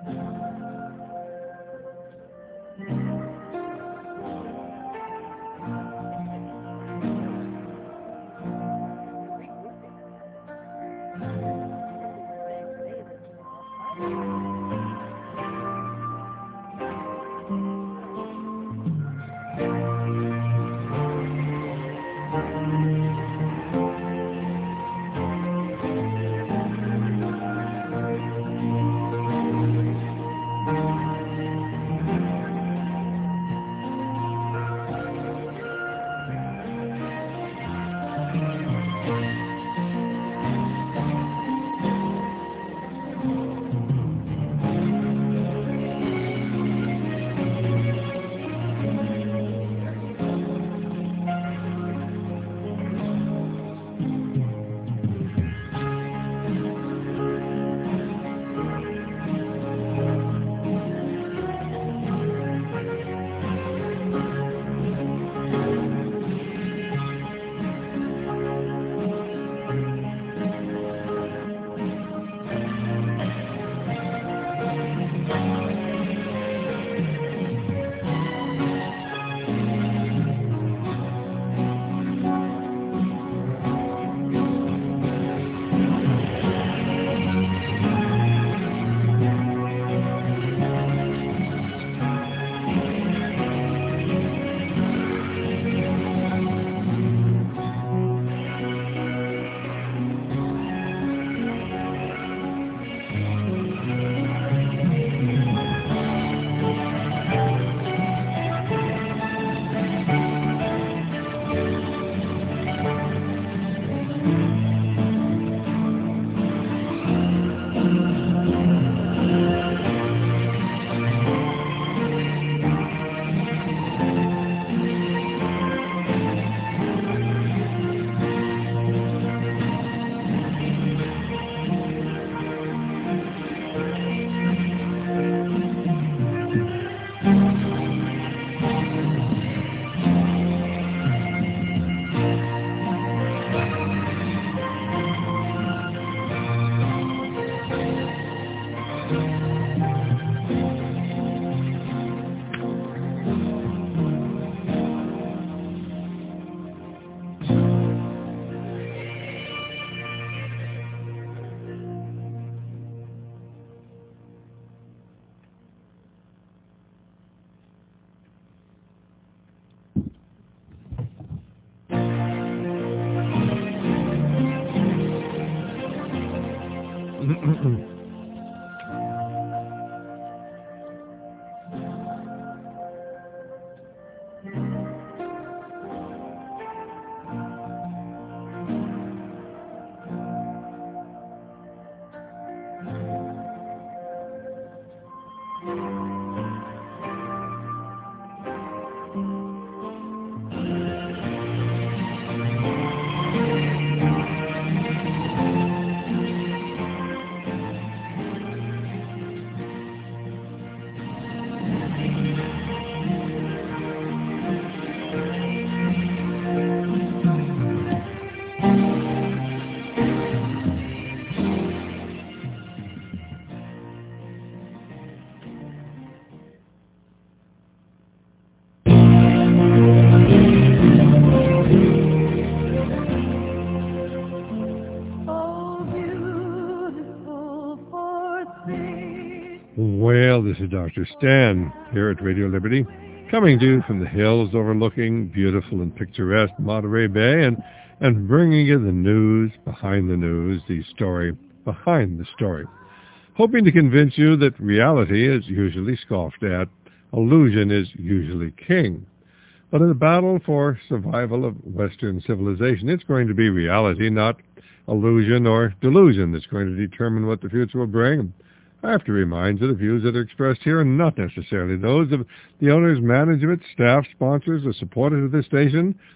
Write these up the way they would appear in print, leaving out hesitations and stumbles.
Well, this is Dr. Stan here at Radio Liberty, coming to you from the hills overlooking beautiful and picturesque Monterey Bay and bringing you the news behind the news, the story behind the story. Hoping to convince you that reality is usually scoffed at, illusion is usually king. But in the battle for survival of Western civilization, it's going to be reality, not illusion or delusion, that's going to determine what the future will bring. I have to remind you the views that are expressed here are not necessarily those of the owners, management, staff, sponsors, or supporters of this station,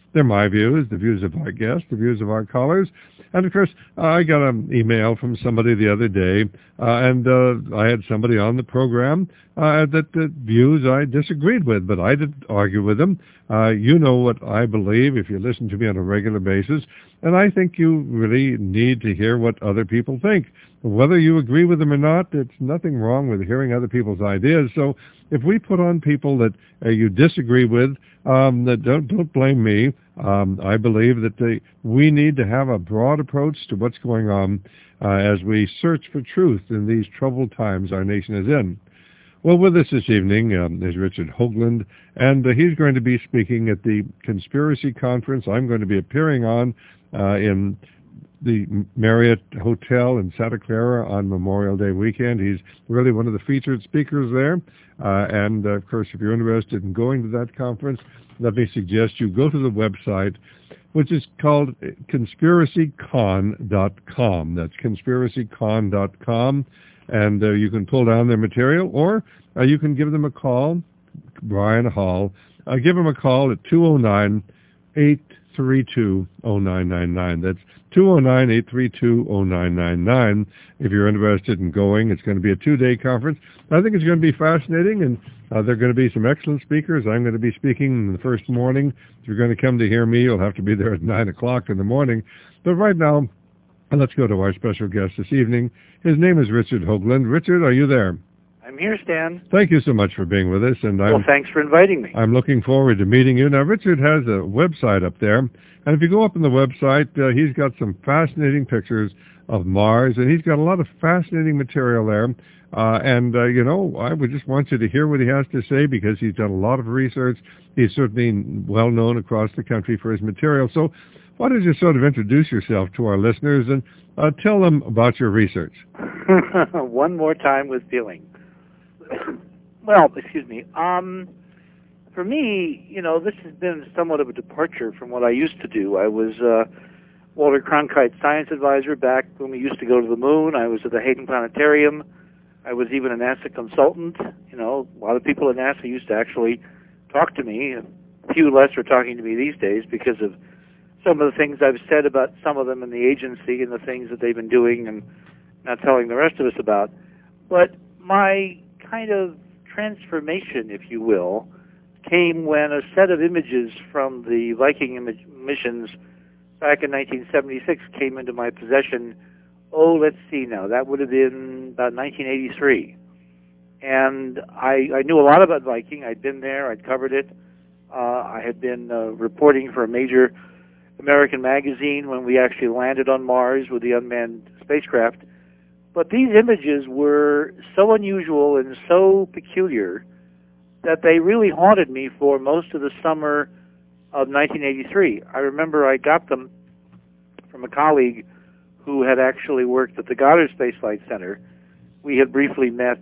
They're my views, the views of our guests, the views of our callers. And, of course, I got an email from somebody the other day, and I had somebody on the program that views I disagreed with, but I didn't argue with them. You know what I believe if you listen to me on a regular basis, and I think you really need to hear what other people think. Whether you agree with them or not, there's nothing wrong with hearing other people's ideas. So if we put on people that you disagree with, don't blame me. I believe that we need to have a broad approach to what's going on as we search for truth in these troubled times our nation is in. Well, with us this evening is Richard Hoagland, and he's going to be speaking at the Conspiracy Conference I'm going to be appearing on in the Marriott Hotel in Santa Clara on Memorial Day weekend. He's really one of the featured speakers there. And, of course, if you're interested in going to that conference, let me suggest you go to the website, which is called conspiracycon.com. That's conspiracycon.com. And you can pull down their material, or you can give them a call, Brian Hall. Give them a call at 209-832-0999. That's 209-832-0999 if you're interested in going. It's going to be a 2-day conference. I think it's going to be fascinating, and there are going to be some excellent speakers. I'm going to be speaking in the first morning. If you're going to come to hear me, you'll have to be there at 9 o'clock in the morning. But right now, let's go to our special guest this evening. His name is Richard Hoagland. Richard, are you there? I'm here, Stan. Thank you so much for being with us. And well, thanks for inviting me. I'm looking forward to meeting you. Now, Richard has a website up there, and if you go up on the website, he's got some fascinating pictures of Mars, and he's got a lot of fascinating material there. You know, I would just want you to hear what he has to say because he's done a lot of research. He's certainly well known across the country for his material. So why don't you sort of introduce yourself to our listeners and tell them about your research? One more time with feeling. Well, excuse me. For me, you know, this has been somewhat of a departure from what I used to do. I was Walter Cronkite's science advisor back when we used to go to the moon. I was at the Hayden Planetarium. I was even a NASA consultant. You know, a lot of people at NASA used to actually talk to me. A few less are talking to me these days because of some of the things I've said about some of them in the agency and the things that they've been doing and not telling the rest of us about. But my kind of transformation, if you will, came when a set of images from the Viking missions back in 1976 came into my possession. Oh, let's see now. That would have been about 1983. And I knew a lot about Viking. I'd been there. I'd covered it. I had been reporting for a major American magazine when we actually landed on Mars with the unmanned spacecraft. But these images were so unusual and so peculiar that they really haunted me for most of the summer of 1983. I remember I got them from a colleague who had actually worked at the Goddard Space Flight Center. We had briefly met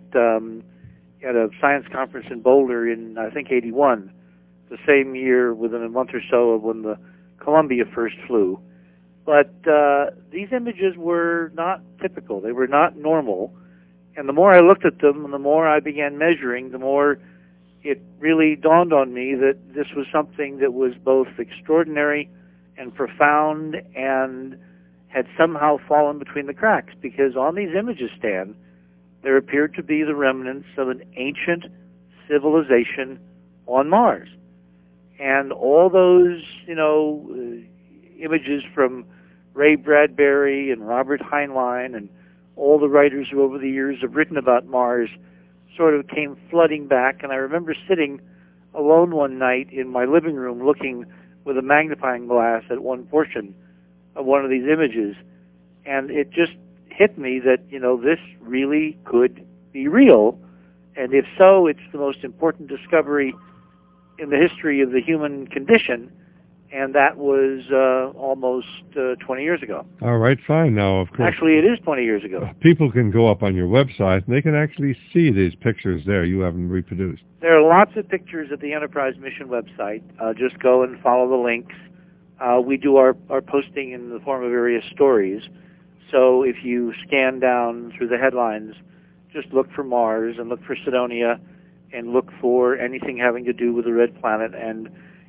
at a science conference in Boulder in, I think, 81, the same year within a month or so of when the Columbia first flew. But these images were not typical. They were not normal. And the more I looked at them and the more I began measuring, the more it really dawned on me that this was something that was both extraordinary and profound and had somehow fallen between the cracks. Because on these images, Stan, there appeared to be the remnants of an ancient civilization on Mars. And all those, you know, images from Ray Bradbury and Robert Heinlein and all the writers who over the years have written about Mars sort of came flooding back. And I remember sitting alone one night in my living room looking with a magnifying glass at one portion of one of these images. And it just hit me that, you know, this really could be real. And if so, it's the most important discovery in the history of the human condition. And that was almost 20 years ago. All right, fine. Now, of course... Actually, it is 20 years ago. People can go up on your website, and they can actually see these pictures there you haven't reproduced. There are lots of pictures at the Enterprise Mission website. Just go and follow the links. We do our posting in the form of various stories. So if you scan down through the headlines, just look for Mars and look for Cydonia and look for anything having to do with the red planet, and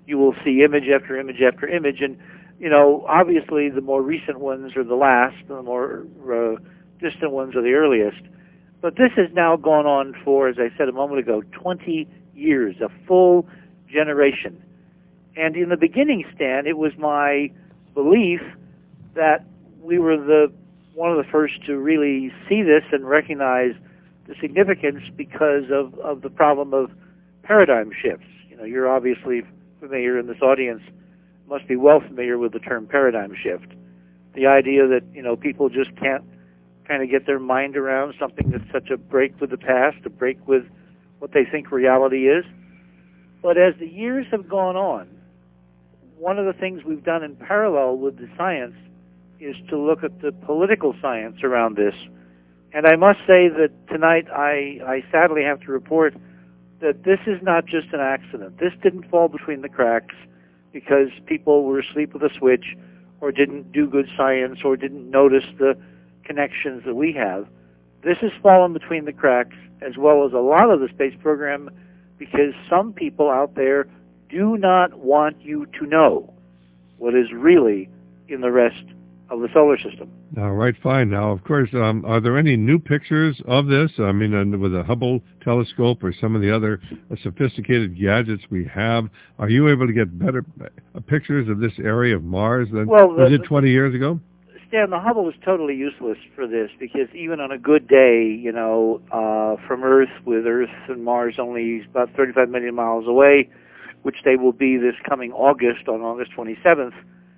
you will see image after image after image. And, obviously the more recent ones are the last, the more distant ones are the earliest. But this has now gone on for, as I said a moment ago, 20 years, a full generation. And in the beginning, Stan, it was my belief that we were one of the first to really see this and recognize the significance because of the problem of paradigm shifts. You're obviously familiar in this audience, must be well familiar with the term paradigm shift. The idea that, people just can't kind of get their mind around something that's such a break with the past, a break with what they think reality is. But as the years have gone on, one of the things we've done in parallel with the science is to look at the political science around this. And I must say that tonight I sadly have to report that this is not just an accident. This didn't fall between the cracks because people were asleep with a switch or didn't do good science or didn't notice the connections that we have. This has fallen between the cracks, as well as a lot of the space program, because some people out there do not want you to know what is really in the rest of the solar system. All right, fine. Now, of course, are there any new pictures of this? I mean, with the Hubble telescope or some of the other sophisticated gadgets we have, are you able to get better pictures of this area of Mars than was it 20 years ago? Stan, the Hubble is totally useless for this because even on a good day, from Earth, with Earth and Mars only about 35 million miles away, which they will be this coming August, on August 27th,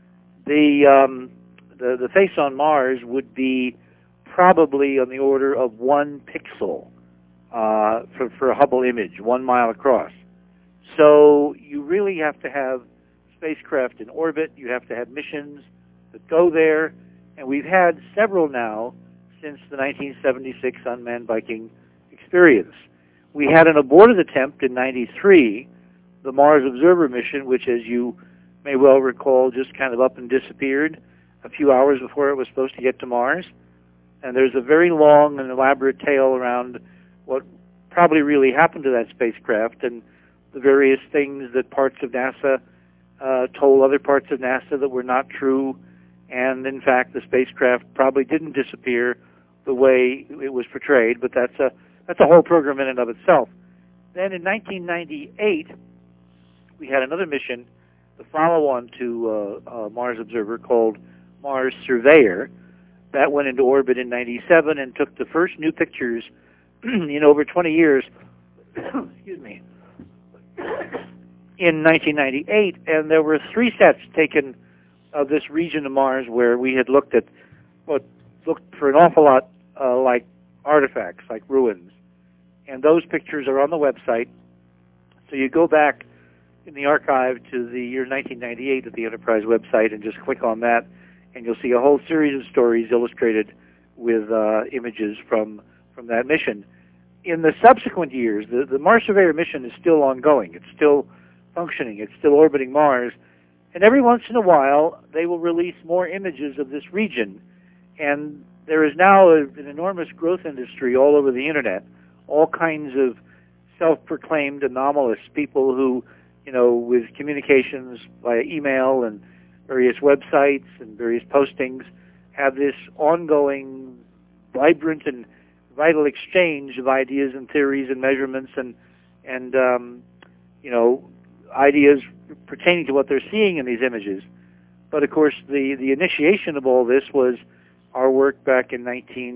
the face on Mars would be probably on the order of 1 pixel for a Hubble image, 1 mile across. So you really have to have spacecraft in orbit. You have to have missions that go there. And we've had several now since the 1976 unmanned Viking experience. We had an aborted attempt in '93, the Mars Observer mission, which, as you may well recall, just kind of up and disappeared a few hours before it was supposed to get to Mars. And there's a very long and elaborate tale around what probably really happened to that spacecraft and the various things that parts of NASA told other parts of NASA that were not true. And in fact, the spacecraft probably didn't disappear the way it was portrayed, but that's a whole program in and of itself. Then in 1998, we had another mission, the follow-on to Mars Observer, called Mars Surveyor. That went into orbit in '97 and took the first new pictures in over 20 years. Excuse me. In 1998, and there were 3 sets taken of this region of Mars where we had looked at what looked for an awful lot like artifacts, like ruins. And those pictures are on the website. So you go back in the archive to the year 1998 at the Enterprise website and just click on that, and you'll see a whole series of stories illustrated with images from that mission. In the subsequent years, the Mars Surveyor mission is still ongoing. It's still functioning. It's still orbiting Mars. And every once in a while, they will release more images of this region. And there is now an enormous growth industry all over the Internet, all kinds of self-proclaimed anomalists, people who, with communications via email and various websites and various postings, have this ongoing, vibrant and vital exchange of ideas and theories and measurements and ideas pertaining to what they're seeing in these images. But of course, the initiation of all this was our work back in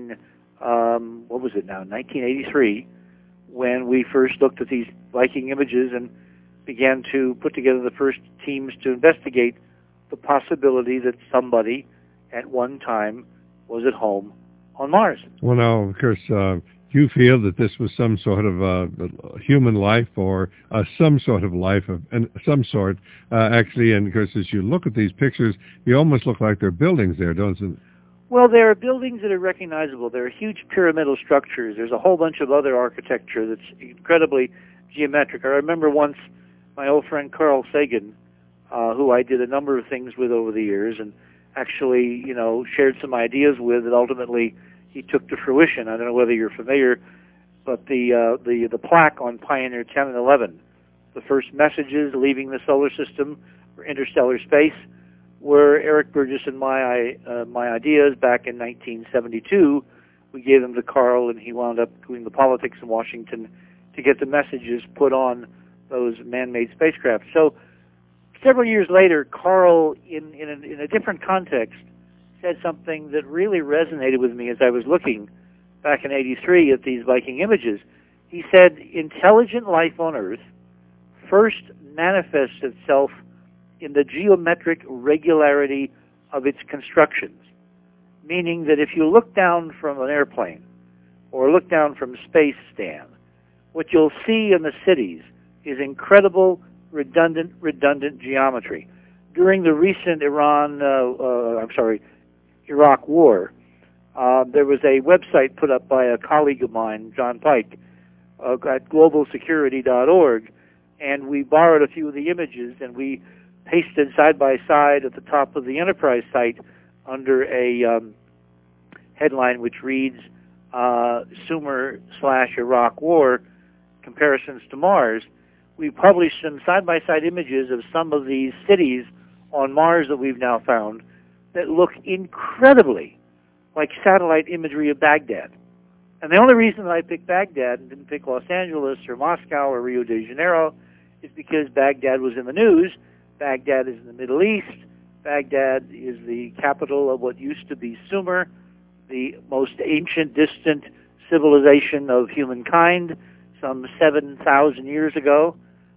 1983, when we first looked at these Viking images and began to put together the first teams to investigate the possibility that somebody at one time was at home on Mars. Well, now, of course, you feel that this was some sort of human life or some sort of life of some sort, actually. And of course, as you look at these pictures, you almost look like they're buildings there, don't you? Well, there are buildings that are recognizable. There are huge pyramidal structures. There's a whole bunch of other architecture that's incredibly geometric. I remember once my old friend Carl Sagan, who I did a number of things with over the years, and actually, shared some ideas with that ultimately he took to fruition. I don't know whether you're familiar, but the plaque on Pioneer 10 and 11, the first messages leaving the solar system for interstellar space were Eric Burgess and my ideas back in 1972. We gave them to Carl, and he wound up doing the politics in Washington to get the messages put on those man-made spacecraft. So several years later, Carl, in a different context, said something that really resonated with me as I was looking back in '83 at these Viking images. He said, intelligent life on Earth first manifests itself in the geometric regularity of its constructions, meaning that if you look down from an airplane or look down from space, Stan, what you'll see in the cities is incredible redundant geometry. During the recent Iraq War, there was a website put up by a colleague of mine, John Pike, at globalsecurity.org, and we borrowed a few of the images and we pasted side by side at the top of the Enterprise site under a headline which reads Sumer/Iraq War Comparisons to Mars. We published some side-by-side images of some of these cities on Mars that we've now found that look incredibly like satellite imagery of Baghdad. And the only reason that I picked Baghdad and didn't pick Los Angeles or Moscow or Rio de Janeiro is because Baghdad was in the news. Baghdad is in the Middle East. Baghdad is the capital of what used to be Sumer, the most ancient, distant civilization of humankind, some 7,000 years ago.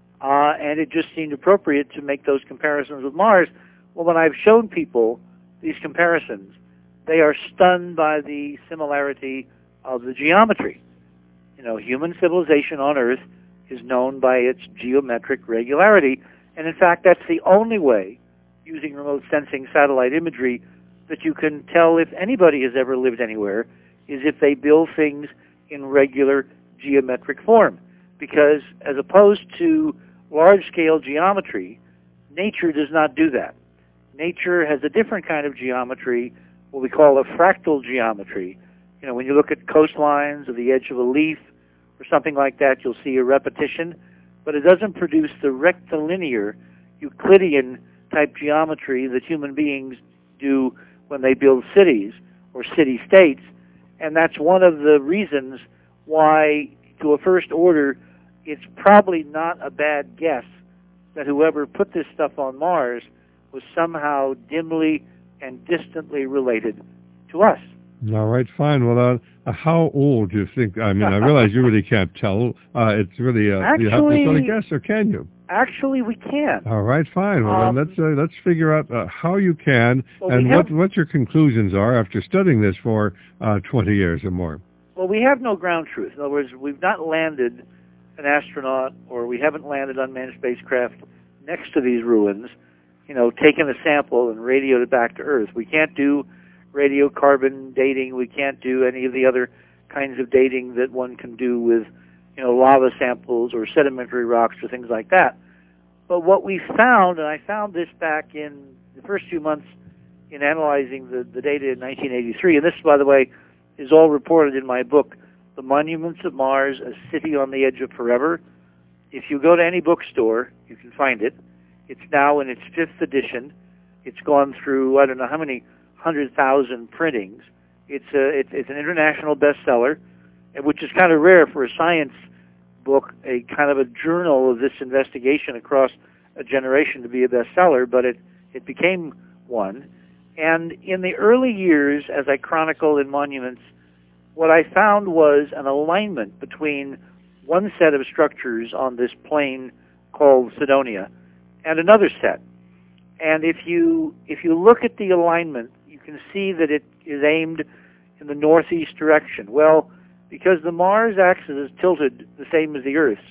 And it just seemed appropriate to make those comparisons with Mars. Well, when I've shown people these comparisons, they are stunned by the similarity of the geometry. You know, human civilization on Earth is known by its geometric regularity, and in fact, that's the only way, using remote sensing satellite imagery, that you can tell if anybody has ever lived anywhere, is if they build things in regular geometric form. Because as opposed to large-scale geometry, nature does not do that. Nature has a different kind of geometry, what we call a fractal geometry. You know, when you look at coastlines or the edge of a leaf or something like that, you'll see a repetition, but it doesn't produce the rectilinear Euclidean type geometry that human beings do when they build cities or city-states, and that's one of the reasons why, to a first order, it's probably not a bad guess that whoever put this stuff on Mars was somehow dimly and distantly related to us. All right, fine. Well, how old do you think? I mean, I realize you really can't tell. It's really actually, you have to sort of guess, or can you? Actually, we can. All right, fine. Well, then let's figure out how you can, and what your conclusions are after studying this for 20 years or more. Well, we have no ground truth. In other words, we've not landed an astronaut, or we haven't landed unmanned spacecraft next to these ruins, you know, taken a sample and radioed it back to Earth. We can't do radiocarbon dating. We can't do any of the other kinds of dating that one can do with, you know, lava samples or sedimentary rocks or things like that. But what we found, and I found this back in the first few months in analyzing the data in 1983, and this, by the way, is all reported in my book, The Monuments of Mars, A City on the Edge of Forever. If you go to any bookstore, you can find it. It's now in its 5th edition. It's gone through, I don't know how many 100,000 printings. It's an international bestseller, which is kind of rare for a science book, a kind of a journal of this investigation across a generation to be a bestseller, but it became one. And in the early years, as I chronicle in Monuments, what I found was an alignment between one set of structures on this plain called Cydonia and another set. And if you look at the alignment, you can see that it is aimed in the northeast direction. Well, because the Mars axis is tilted the same as the Earth's,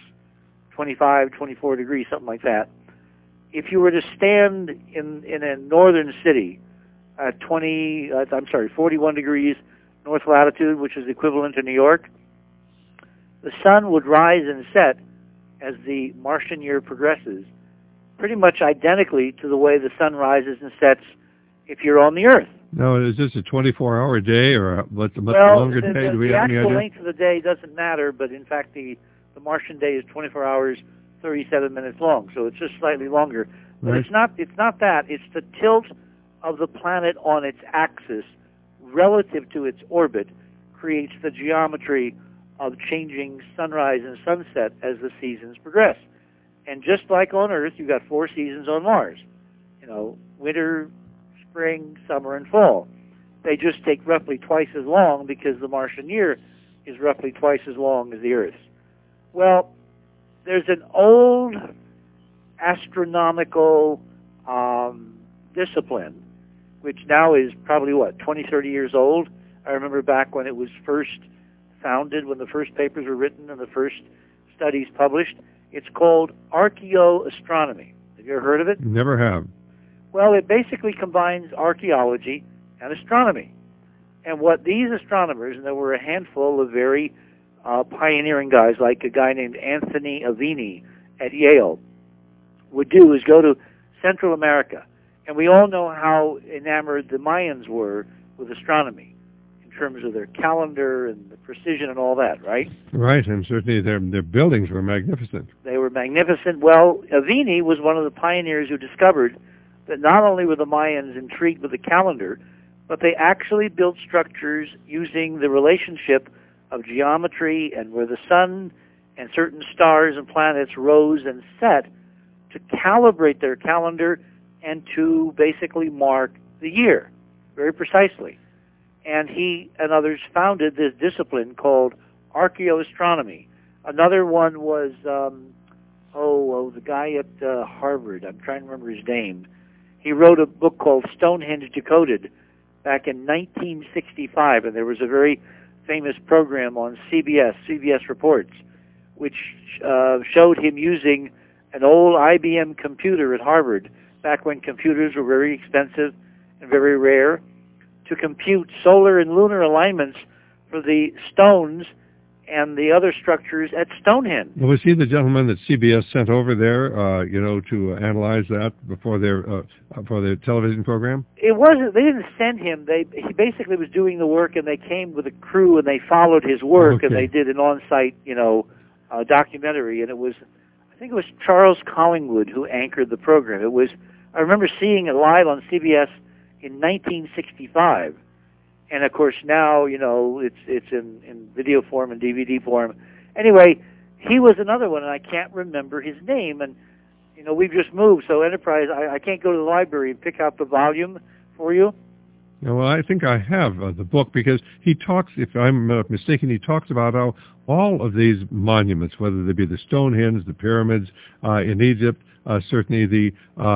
25, 24 degrees, something like that. If you were to stand in a northern city at 41 degrees north latitude, which is equivalent to New York, the sun would rise and set as the Martian year progresses, pretty much identically to the way the sun rises and sets if you're on the Earth. Now, is this a 24-hour day or a much longer day? Do we have any idea? The actual length of the day doesn't matter, but in fact the Martian day is 24 hours 37 minutes long, so it's just slightly longer. But Right. it's not that. It's the tilt of the planet on its axis relative to its orbit creates the geometry of changing sunrise and sunset as the seasons progress. And just like on Earth, you've got 4 seasons on Mars. Winter, spring, summer, and fall. They just take roughly twice as long because the Martian year is roughly twice as long as the Earth's. Well, there's an old astronomical discipline, which now is probably, 20, 30 years old. I remember back when it was first founded, when the first papers were written and the first studies published. It's called archaeoastronomy. Have you ever heard of it? Never have. Well, it basically combines archaeology and astronomy. And what these astronomers, and there were a handful of very pioneering guys, like a guy named Anthony Aveni at Yale, would do is go to Central America. And we all know how enamored the Mayans were with astronomy in terms of their calendar and the precision and all that, right? Right, and certainly their buildings were magnificent. They were magnificent. Well, Aveni was one of the pioneers who discovered that not only were the Mayans intrigued with the calendar, but they actually built structures using the relationship of geometry and where the sun and certain stars and planets rose and set to calibrate their calendar and to basically mark the year very precisely. And he and others founded this discipline called archaeoastronomy. Another one was, the guy at Harvard. I'm trying to remember his name. He wrote a book called Stonehenge Decoded back in 1965, and there was a very famous program on CBS Reports, which showed him using an old IBM computer at Harvard, back when computers were very expensive and very rare, to compute solar and lunar alignments for the stones and the other structures at Stonehenge. Was he the gentleman that CBS sent over there, to analyze that before their television program? It wasn't. They didn't send him. He basically was doing the work, and they came with a crew, and they followed his work, Okay. and they did an on-site, documentary. And I think it was Charles Collingwood who anchored the program. I remember seeing it live on CBS in 1965. And of course now, it's in video form and DVD form. Anyway, he was another one, and I can't remember his name. And we've just moved, so Enterprise, I can't go to the library and pick out the volume for you. Yeah, well, I think I have the book, because he talks, if I'm not mistaken, he talks about how all of these monuments, whether they be the Stonehenge, the pyramids in Egypt, certainly the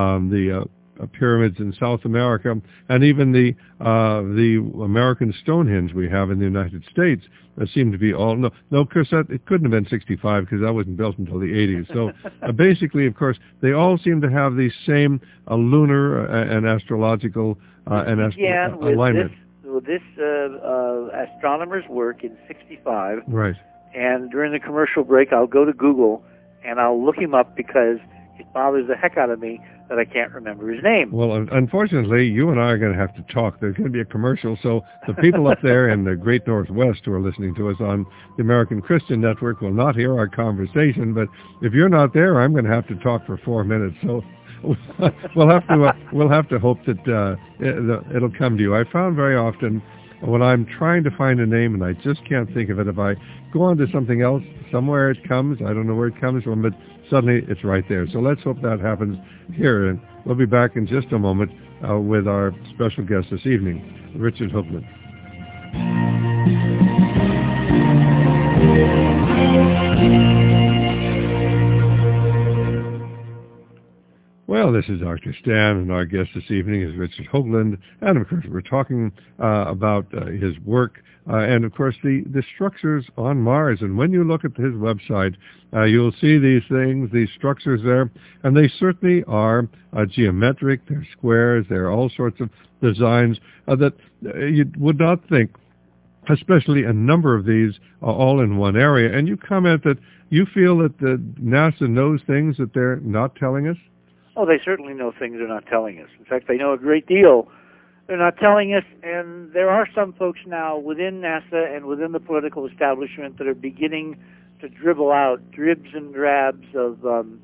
pyramids in South America, and even the American Stonehenge we have in the United States, seem to be all no. Chris, it couldn't have been 65 because that wasn't built until the 80s. So basically, of course, they all seem to have the same lunar and astrological alignment. This astronomer's work in 65. Right. And during the commercial break, I'll go to Google and I'll look him up, because it bothers the heck out of me that I can't remember his name. Well, unfortunately, you and I are going to have to talk. There's going to be a commercial, so the people up there in the great Northwest who are listening to us on the American Christian Network will not hear our conversation, but if you're not there, I'm going to have to talk for 4 minutes, so we'll have to hope that it'll come to you. I found very often when I'm trying to find a name and I just can't think of it, if I go on to something else, somewhere it comes. I don't know where it comes from, but suddenly it's right there. So let's hope that happens here. And we'll be back in just a moment with our special guest this evening, Richard Hoagland. Well, this is Dr. Stan, and our guest this evening is Richard Hoagland. And, of course, we're talking about his work and, of course, the structures on Mars. And when you look at his website, you'll see these things, these structures there, and they certainly are geometric. They're squares. They're all sorts of designs that you would not think, especially a number of these are all in one area. And you comment that you feel that the NASA knows things that they're not telling us? Oh, they certainly know things they're not telling us. In fact, they know a great deal they're not telling us, and there are some folks now within NASA and within the political establishment that are beginning to dribble out dribs and drabs of,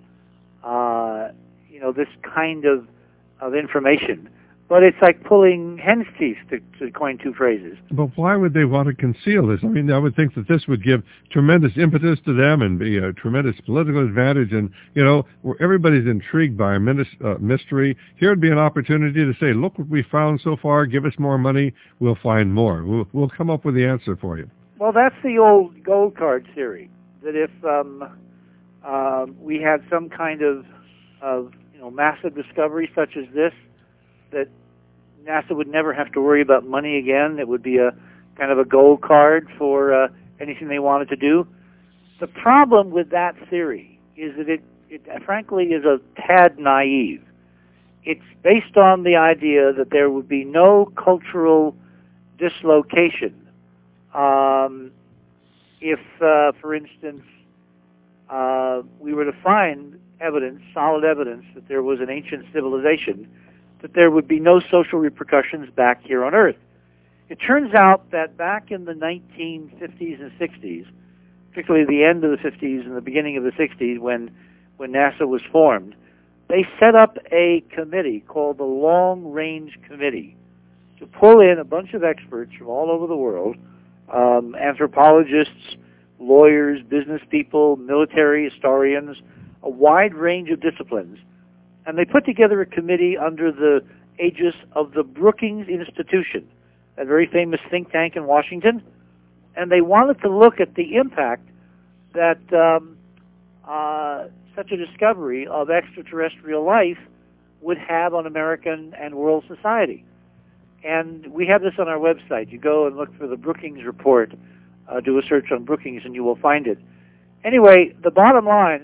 this kind of information. But it's like pulling hen's teeth, to coin two phrases. But why would they want to conceal this? I mean, I would think that this would give tremendous impetus to them and be a tremendous political advantage. And, where everybody's intrigued by a mystery, here would be an opportunity to say, look what we found so far, give us more money, we'll find more. We'll come up with the answer for you. Well, that's the old gold card theory, that if we had some kind of massive discovery such as this, that NASA would never have to worry about money again. It would be a kind of a gold card for anything they wanted to do. The problem with that theory is that it frankly is a tad naive. It's based on the idea that there would be no cultural dislocation if, for instance, we were to find evidence, solid evidence, that there was an ancient civilization, that there would be no social repercussions back here on Earth. It turns out that back in the 1950s and 60s, particularly the end of the 50s and the beginning of the 60s when NASA was formed, they set up a committee called the Long Range Committee to pull in a bunch of experts from all over the world, anthropologists, lawyers, business people, military historians, a wide range of disciplines. And they put together a committee under the aegis of the Brookings Institution, a very famous think tank in Washington. And they wanted to look at the impact that such a discovery of extraterrestrial life would have on American and world society. And we have this on our website. You go and look for the Brookings Report, do a search on Brookings, and you will find it. Anyway, the bottom line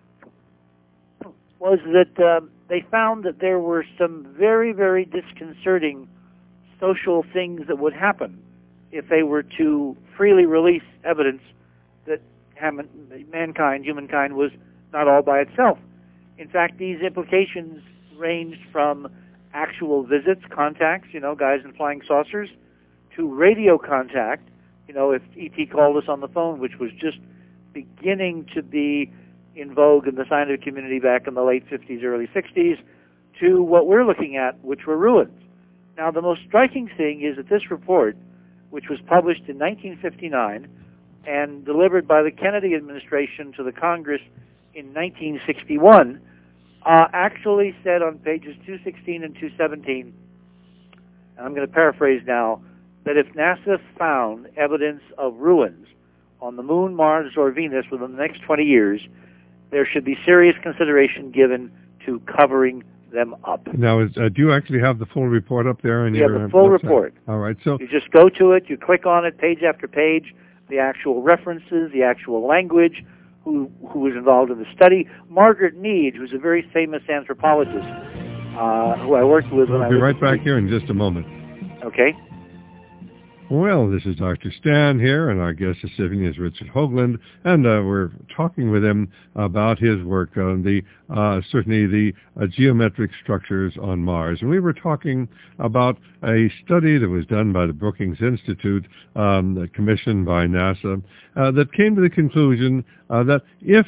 was that they found that there were some very, very disconcerting social things that would happen if they were to freely release evidence that humankind was not all by itself. In fact, these implications ranged from actual visits, contacts, guys in flying saucers, to radio contact, if E.T. called us on the phone, which was just beginning to be in vogue in the scientific community back in the late 50s, early 60s, to what we're looking at, which were ruins. Now, the most striking thing is that this report, which was published in 1959 and delivered by the Kennedy administration to the Congress in 1961, actually said on pages 216 and 217, and I'm going to paraphrase now, that if NASA found evidence of ruins on the Moon, Mars, or Venus within the next 20 years, there should be serious consideration given to covering them up. Now, do you actually have the full report up there? We have the full report. All right. So you just go to it, you click on it, page after page, the actual references, the actual language, who was involved in the study. Margaret Mead, who's a very famous anthropologist, who I worked with when I was... We'll be right back here in just a moment. Okay. Well, this is Dr. Stan here, and our guest this evening is Richard Hoagland, and we're talking with him about his work on certainly the geometric structures on Mars. And we were talking about a study that was done by the Brookings Institute, commissioned by NASA, that came to the conclusion that if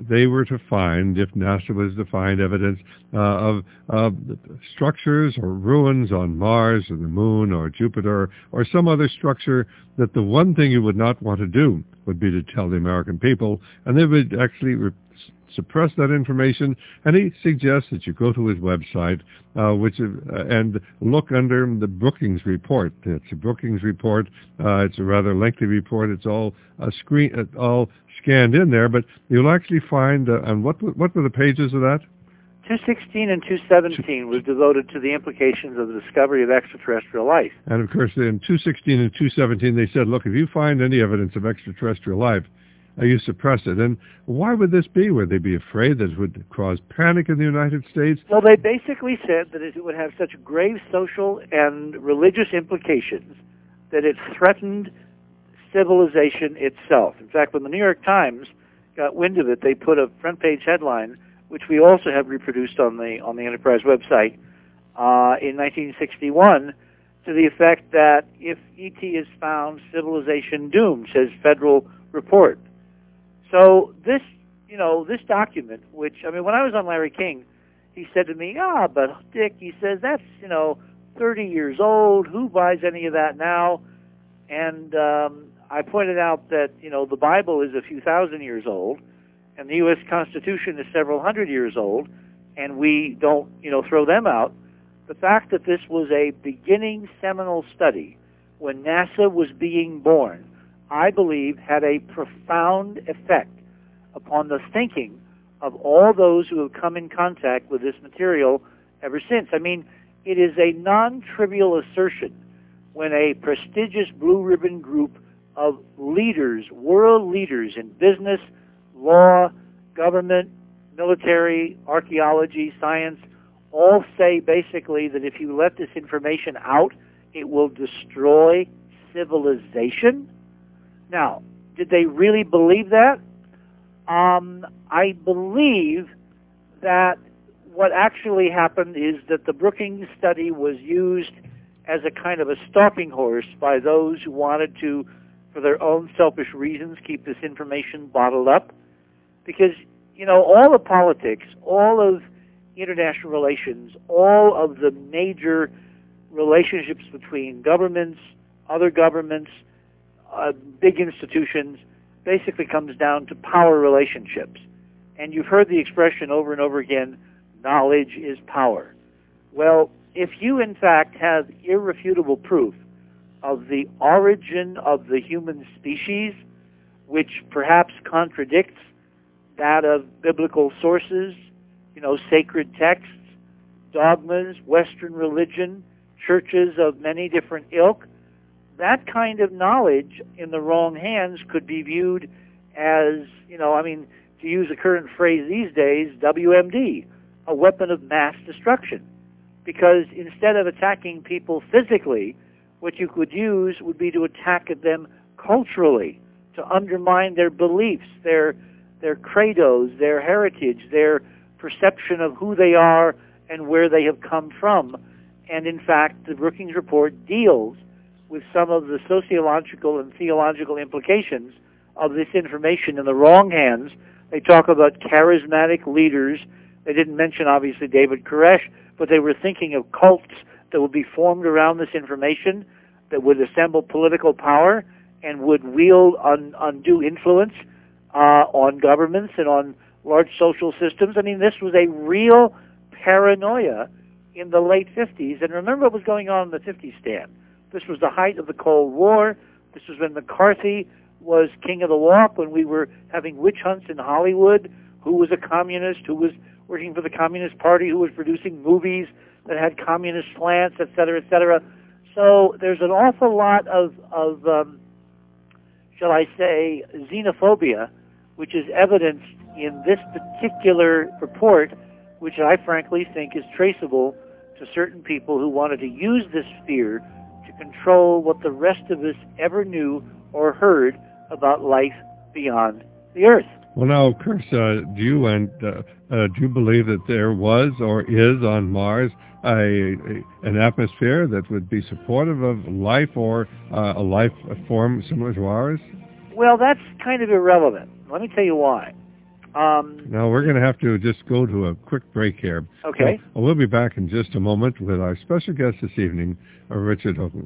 NASA was to find evidence of structures or ruins on Mars or the Moon or Jupiter or some other structure, that the one thing you would not want to do would be to tell the American people, and they would actually suppress that information. And he suggests that you go to his website, and look under the Brookings Report. It's a Brookings Report. It's a rather lengthy report. It's all all scanned in there, but you'll actually find. And what were the pages of that? 216 and 217 was devoted to the implications of the discovery of extraterrestrial life. And of course, in 216 and 217, they said, look, if you find any evidence of extraterrestrial life, you suppress it. And why would this be? Would they be afraid that it would cause panic in the United States? Well, they basically said that it would have such grave social and religious implications that it threatened civilization itself. In fact, when the New York Times got wind of it, they put a front-page headline, which we also have reproduced on the Enterprise website, in 1961, to the effect that if ET is found, civilization doomed, says federal report. So this document, which, I mean, when I was on Larry King, he said to me, but Dick, he says, that's, 30 years old. Who buys any of that now? And I pointed out that, the Bible is a few thousand years old, and the U.S. Constitution is several hundred years old, and we don't, throw them out. The fact that this was a beginning seminal study when NASA was being born, I believe, had a profound effect upon the thinking of all those who have come in contact with this material ever since. I mean, it is a non-trivial assertion when a prestigious blue ribbon group of leaders, world leaders in business, law, government, military, archaeology, science, all say basically that if you let this information out, it will destroy civilization. Now, did they really believe that? I believe that what actually happened is that the Brookings study was used as a kind of a stalking horse by those who wanted to, for their own selfish reasons, keep this information bottled up. Because, all the politics, all of international relations, all of the major relationships between governments, other governments, big institutions, basically comes down to power relationships. And you've heard the expression over and over again, knowledge is power. Well, if you in fact have irrefutable proof of the origin of the human species, which perhaps contradicts that of biblical sources, sacred texts, dogmas, Western religion, churches of many different ilk, that kind of knowledge in the wrong hands could be viewed as, to use a current phrase these days, WMD, a weapon of mass destruction. Because instead of attacking people physically, what you could use would be to attack them culturally, to undermine their beliefs, their credos, their heritage, their perception of who they are and where they have come from. And in fact, the Brookings Report deals with some of the sociological and theological implications of this information in the wrong hands. They talk about charismatic leaders. They didn't mention, obviously, David Koresh, but they were thinking of cults that would be formed around this information, that would assemble political power and would wield undue influence on governments and on large social systems. I mean, this was a real paranoia in the late 50s. And remember what was going on in the 50s, Stan. This was the height of the Cold War. This was when McCarthy was king of the walk, when we were having witch hunts in Hollywood. Who was a communist, who was working for the Communist Party, who was producing movies that had communist slants, et cetera, et cetera. So there's an awful lot of shall I say, xenophobia, which is evidenced in this particular report, which I frankly think is traceable to certain people who wanted to use this fear to control what the rest of us ever knew or heard about life beyond the Earth. Well, now, of course, do you believe that there was or is on Mars an atmosphere that would be supportive of life or a life form similar to ours? Well, that's kind of irrelevant. Let me tell you why. Now, we're going to have to just go to a quick break here. Okay. So we'll be back in just a moment with our special guest this evening, Richard Hoagland.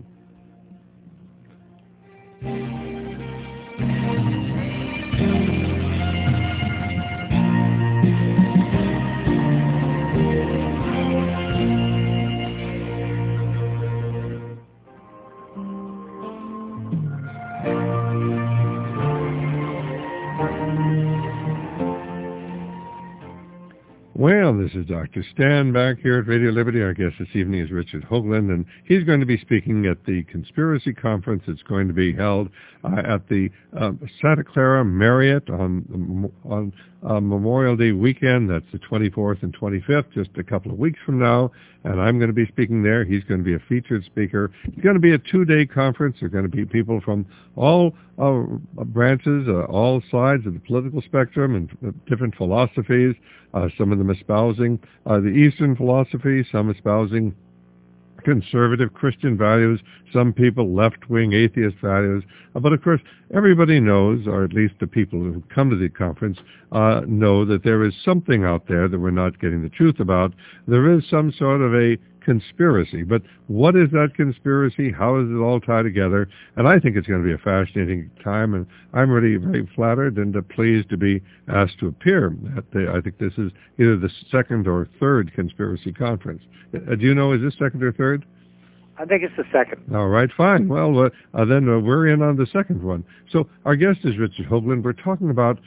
Well, this is Dr. Stan back here at Radio Liberty. Our guest this evening is Richard Hoagland, and he's going to be speaking at the Conspiracy Conference that's going to be held at the Santa Clara Marriott on Memorial Day weekend. That's the 24th and 25th, just a couple of weeks from now, and I'm going to be speaking there. He's going to be a featured speaker. It's going to be a 2-day conference. There are going to be people from all branches, all sides of the political spectrum and different philosophies, some of them espousing the Eastern philosophy, some espousing conservative Christian values, some people left-wing atheist values. But of course, everybody knows, or at least the people who come to the conference know that there is something out there that we're not getting the truth about. There is some sort of a conspiracy. But what is that conspiracy? How does it all tie together? And I think it's going to be a fascinating time, and I'm really very flattered and pleased to be asked to appear I think this is either the second or third conspiracy conference. Do you know, is this second or third? I think it's the second. All right, fine. Well, then we're in on the second one. So our guest is Richard Hoagland. We're talking about,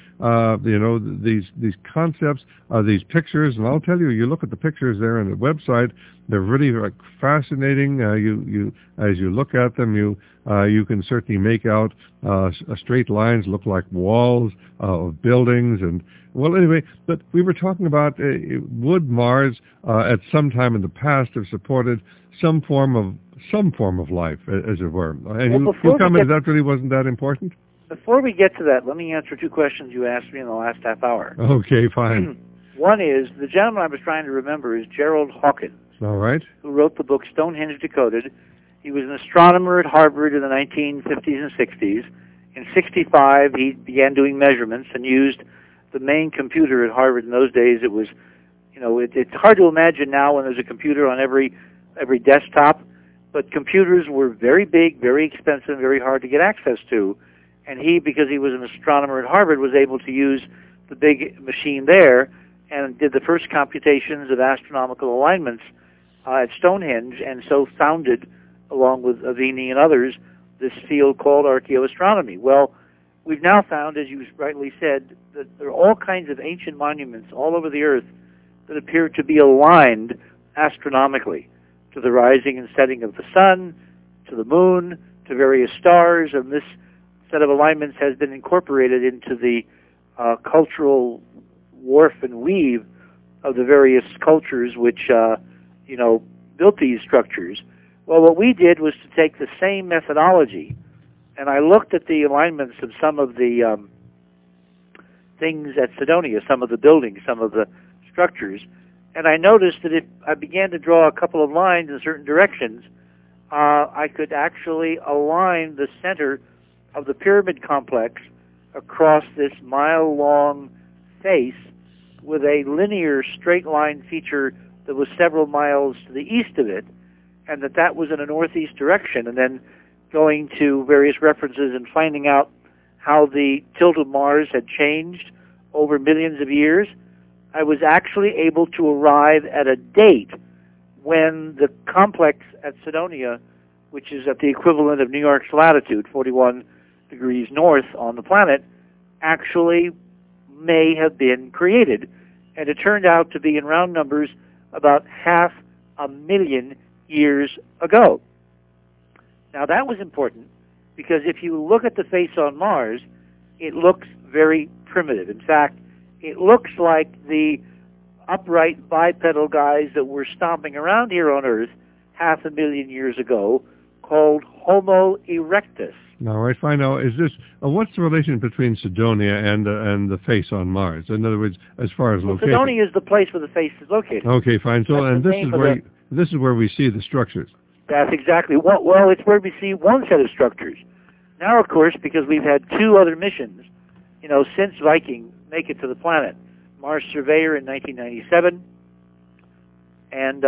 these concepts, these pictures, and I'll tell you, you look at the pictures there on the website, they're really fascinating. As you look at them, you can certainly make out straight lines look like walls of buildings. And well, anyway, but we were talking about would Mars at some time in the past have supported some form of life, as it were. And you commented that really wasn't that important? Before we get to that, let me answer two questions you asked me in the last half hour. Okay, fine. One is, the gentleman I was trying to remember is Gerald Hawkins. All right. Who wrote the book Stonehenge Decoded. He was an astronomer at Harvard in the 1950s and 60s. In 65, he began doing measurements and used the main computer at Harvard. In those days, it was, it's hard to imagine now when there's a computer on every desktop, but computers were very big, very expensive, very hard to get access to. And he, because he was an astronomer at Harvard, was able to use the big machine there and did the first computations of astronomical alignments at Stonehenge, and so founded, along with Aveni and others, this field called archaeoastronomy. Well, we've now found, as you rightly said, that there are all kinds of ancient monuments all over the earth that appear to be aligned astronomically to the rising and setting of the sun, to the moon, to various stars, and this set of alignments has been incorporated into the cultural warp and weave of the various cultures which, built these structures. Well, what we did was to take the same methodology, and I looked at the alignments of some of the things at Cydonia, some of the buildings, some of the structures, and I noticed that if I began to draw a couple of lines in certain directions, I could actually align the center of the pyramid complex across this mile-long face with a linear straight-line feature that was several miles to the east of it, and that was in a northeast direction, and then going to various references and finding out how the tilt of Mars had changed over millions of years, I was actually able to arrive at a date when the complex at Cydonia, which is at the equivalent of New York's latitude, 41 degrees north on the planet, actually may have been created. And it turned out to be, in round numbers, about 500,000 years ago. Now that was important because if you look at the face on Mars, it looks very primitive. In fact, it looks like the upright bipedal guys that were stomping around here on Earth 500,000 years ago, called Homo erectus. Now, I find out, is this, what's the relation between Cydonia and the face on Mars? In other words, as far as location. Cydonia is the place where the face is located. Okay, fine. So, and this is where we see the structures. That's exactly. Well, it's where we see one set of structures. Now, of course, because we've had two other missions, since Viking make it to the planet, Mars Surveyor in 1997, and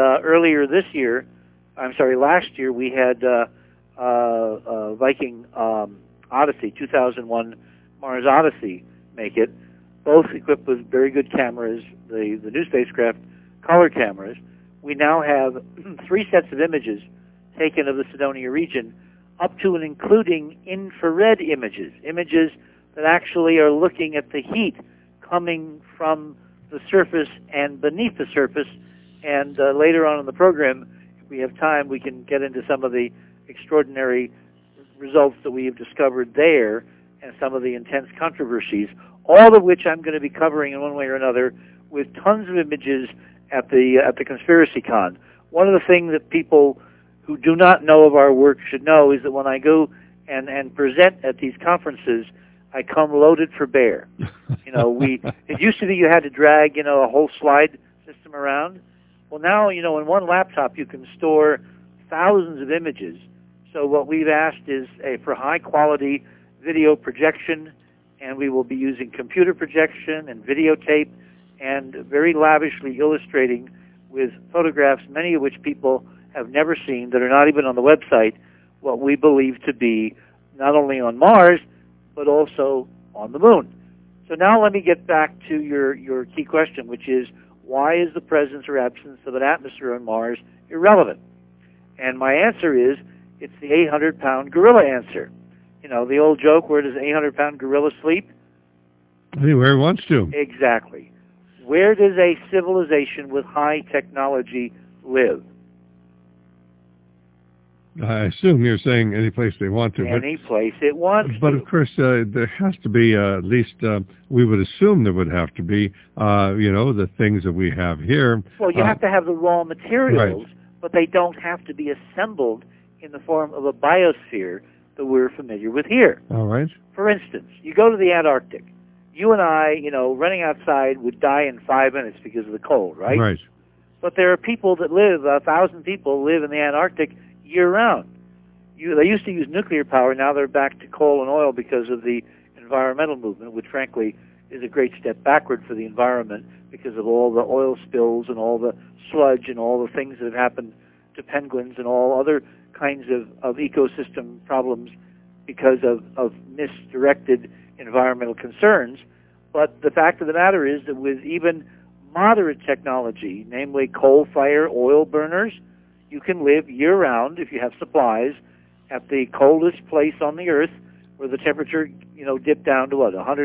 last year we had Viking Odyssey, 2001 Mars Odyssey make it, both equipped with very good cameras, the new spacecraft color cameras. We now have 3 sets of images taken of the Cydonia region, up to and including infrared images that actually are looking at the heat coming from the surface and beneath the surface. And later on in the program, if we have time, we can get into some of the extraordinary results that we have discovered there and some of the intense controversies, all of which I'm going to be covering in one way or another with tons of images at the Conspiracy Con. One of the things that people who do not know of our work should know is that when I go and present at these conferences, I come loaded for bear. It used to be you had to drag, a whole slide system around. Well, now, in one laptop you can store thousands of images. So what we've asked is for high-quality video projection, and we will be using computer projection and videotape and very lavishly illustrating with photographs, many of which people have never seen, that are not even on the website, what we believe to be not only on Mars, but also on the Moon. So now let me get back to your key question, which is, why is the presence or absence of an atmosphere on Mars irrelevant? And my answer is, it's the 800-pound gorilla answer. You know, the old joke, where does an 800-pound gorilla sleep? Anywhere he wants to. Exactly. Where does a civilization with high technology live? I assume you're saying any place they want to. Any place it wants but to. Of course, there has to be at least, we would assume there would have to be, the things that we have here. Well, you have to have the raw materials, right. But they don't have to be assembled in the form of a biosphere that we're familiar with here. All right. For instance, you go to the Antarctic. You and I, running outside would die in 5 minutes because of the cold, right? Right. But there are people that live, 1,000 people live in the Antarctic year-round. They used to use nuclear power. Now they're back to coal and oil because of the environmental movement, which frankly is a great step backward for the environment because of all the oil spills and all the sludge and all the things that have happened to penguins and all other kinds of ecosystem problems because of misdirected environmental concerns. But the fact of the matter is that with even moderate technology, namely coal fire, oil burners, you can live year-round, if you have supplies, at the coldest place on the Earth, where the temperature, dipped down to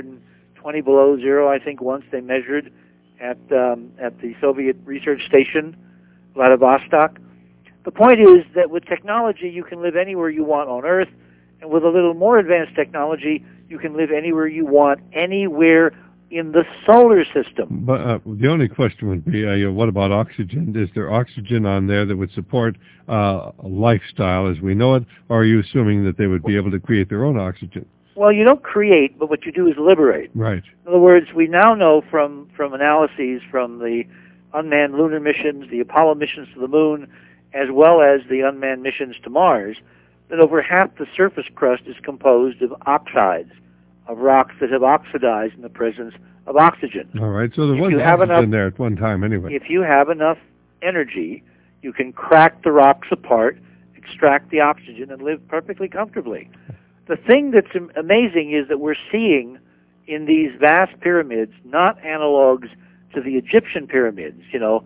120 below zero. I think once they measured at the Soviet research station, Vladivostok. The point is that with technology, you can live anywhere you want on Earth, and with a little more advanced technology, you can live anywhere you want, anywhere in the solar system. But the only question would be, what about oxygen? Is there oxygen on there that would support a lifestyle as we know it, or are you assuming that they would be able to create their own oxygen? Well, you don't create, but what you do is liberate. Right. In other words, we now know from analyses from the unmanned lunar missions, the Apollo missions to the Moon, as well as the unmanned missions to Mars, that over half the surface crust is composed of oxides, of rocks that have oxidized in the presence of oxygen. All right, so there was oxygen there at one time anyway. If you have enough energy, you can crack the rocks apart, extract the oxygen, and live perfectly comfortably. The thing that's amazing is that we're seeing in these vast pyramids not analogs to the Egyptian pyramids,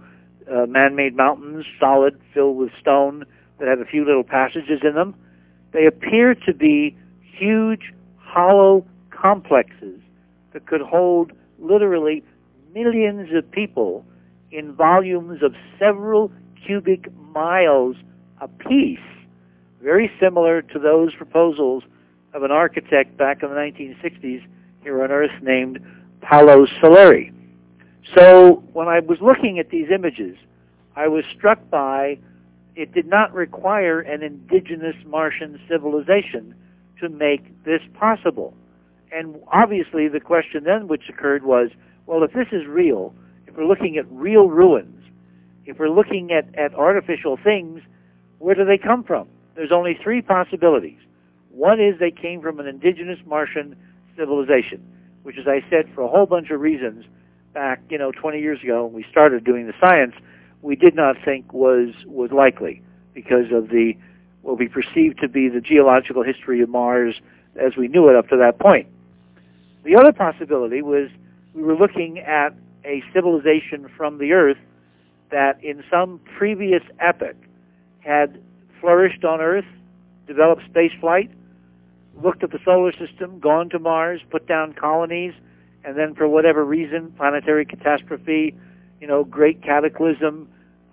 man-made mountains, solid, filled with stone, that have a few little passages in them. They appear to be huge, hollow complexes that could hold literally millions of people in volumes of several cubic miles apiece, very similar to those proposals of an architect back in the 1960s here on Earth named Paolo Soleri. So when I was looking at these images, I was struck by it did not require an indigenous Martian civilization to make this possible. And obviously the question then which occurred was, well, if this is real, if we're looking at real ruins, if we're looking at artificial things, where do they come from? There's only three possibilities. One is they came from an indigenous Martian civilization, which, as I said, for a whole bunch of reasons, back 20 years ago when we started doing the science, we did not think was likely because of what we perceived to be the geological history of Mars as we knew it up to that point. The other possibility was we were looking at a civilization from the Earth that in some previous epoch had flourished on Earth, developed space flight, looked at the solar system, gone to Mars, put down colonies, and then for whatever reason, planetary catastrophe, great cataclysm,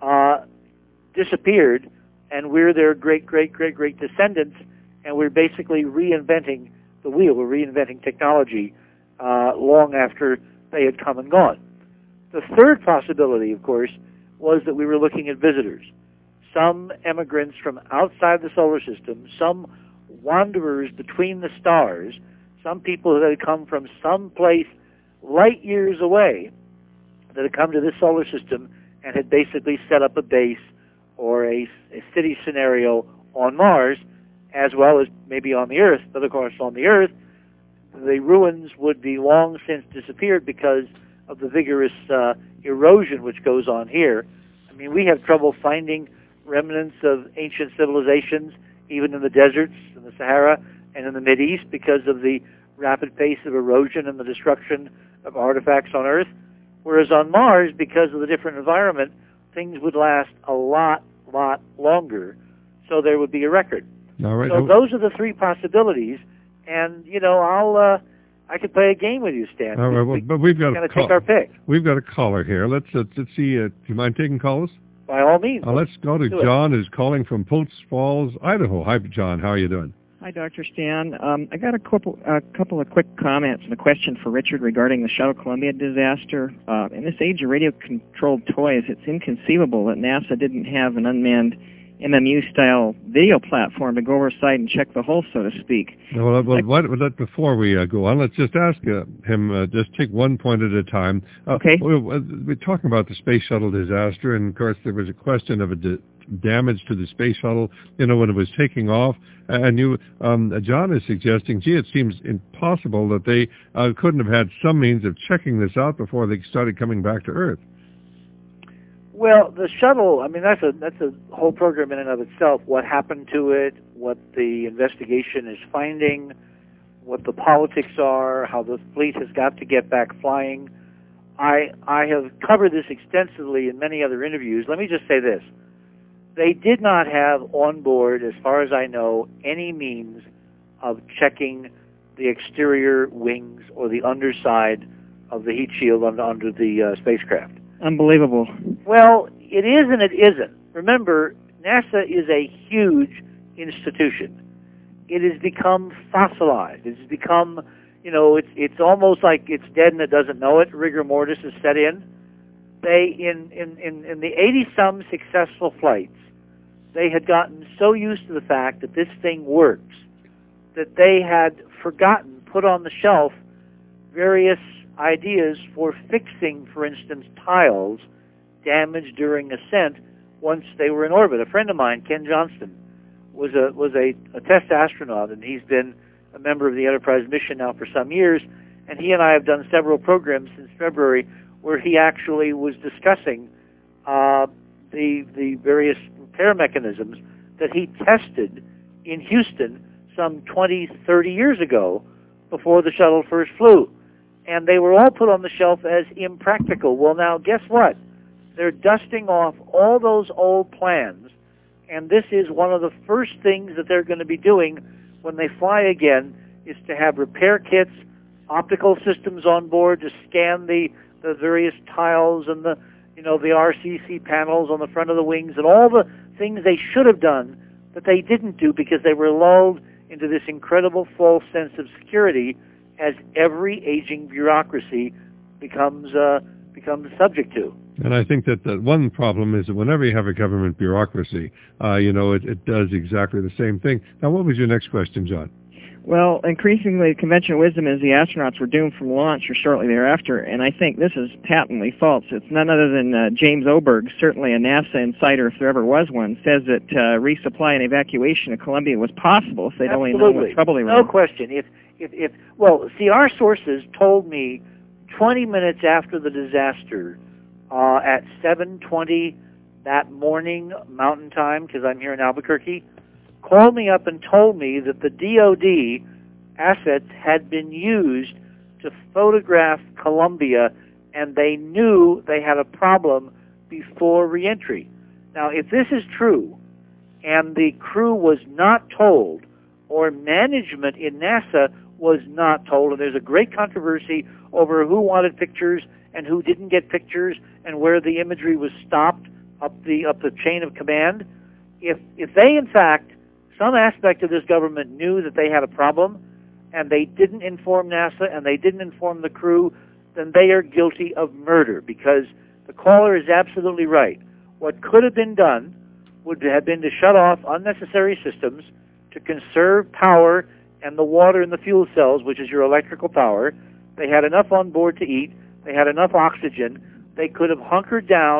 disappeared, and we're their great descendants, and we're basically reinventing the wheel. We're reinventing technology long after they had come and gone. The third possibility, of course, was that we were looking at visitors, some emigrants from outside the solar system, some wanderers between the stars, some people that had come from some place light years away that had come to this solar system and had basically set up a base or a city scenario on Mars, as well as maybe on the Earth. But of course, on the Earth, the ruins would be long since disappeared because of the vigorous erosion which goes on here. I mean, we have trouble finding remnants of ancient civilizations, even in the deserts, in the Sahara, and in the Mideast, because of the rapid pace of erosion and the destruction of artifacts on Earth. Whereas on Mars, because of the different environment, things would last a lot longer, so there would be a record. All right. So those are the three possibilities, and I could play a game with you, Stan. All right, but we've got to take our pick. We've got a caller here. Let's see. Do you mind taking calls? By all means. Let's go to John, who's calling from Post Falls, Idaho. Hi, John. How are you doing? Hi, Dr. Stan. I got a couple of quick comments and a question for Richard regarding the Shuttle Columbia disaster. In this age of radio-controlled toys, it's inconceivable that NASA didn't have an unmanned MMU-style video platform to go over site and check the hole, so to speak. Well, before we go on, let's just ask him, just take one point at a time. Okay. We're talking about the Space Shuttle disaster, and of course there was a question of damage to the Space Shuttle, when it was taking off. And John is suggesting, it seems impossible that they couldn't have had some means of checking this out before they started coming back to Earth. Well, the shuttle, I mean, that's a whole program in and of itself. What happened to it, what the investigation is finding, what the politics are, how the fleet has got to get back flying. I have covered this extensively in many other interviews. Let me just say this. They did not have on board, as far as I know, any means of checking the exterior wings or the underside of the heat shield under the spacecraft. Unbelievable. Well, it is and it isn't. Remember, NASA is a huge institution. It has become fossilized. It has become, it's almost like it's dead and it doesn't know it. Rigor mortis is set in. They, in the 80-some successful flights, they had gotten so used to the fact that this thing works that they had forgotten, put on the shelf, various ideas for fixing, for instance, tiles damaged during ascent once they were in orbit. A friend of mine, Ken Johnston, was a test astronaut, and he's been a member of the Enterprise mission now for some years, and he and I have done several programs since February where he actually was discussing the various repair mechanisms that he tested in Houston some 20, 30 years ago before the shuttle first flew. And they were all put on the shelf as impractical. Well, now, guess what? They're dusting off all those old plans, and this is one of the first things that they're going to be doing when they fly again, is to have repair kits, optical systems on board to scan the various tiles and the RCC panels on the front of the wings and all the things they should have done that they didn't do because they were lulled into this incredible false sense of security as every aging bureaucracy becomes subject to. And I think that the one problem is that whenever you have a government bureaucracy, it does exactly the same thing. Now, what was your next question, John? Well, increasingly, conventional wisdom is the astronauts were doomed from launch or shortly thereafter, and I think this is patently false. It's none other than James Oberg, certainly a NASA insider if there ever was one, says that resupply and evacuation of Columbia was possible if they'd only known what trouble they were in. No question. Well, see, our sources told me 20 minutes after the disaster, at 7:20 that morning Mountain Time, because I'm here in Albuquerque, called me up and told me that the DoD assets had been used to photograph Columbia, and they knew they had a problem before reentry. Now, if this is true, and the crew was not told, or management in NASA was not told, and there's a great controversy over who wanted pictures and who didn't get pictures, and where the imagery was stopped up the chain of command. If they, in fact, some aspect of this government knew that they had a problem, and they didn't inform NASA, and they didn't inform the crew, then they are guilty of murder, because the caller is absolutely right. What could have been done would have been to shut off unnecessary systems, to conserve power and the water in the fuel cells, which is your electrical power. They had enough on board to eat. They had enough oxygen. They could have hunkered down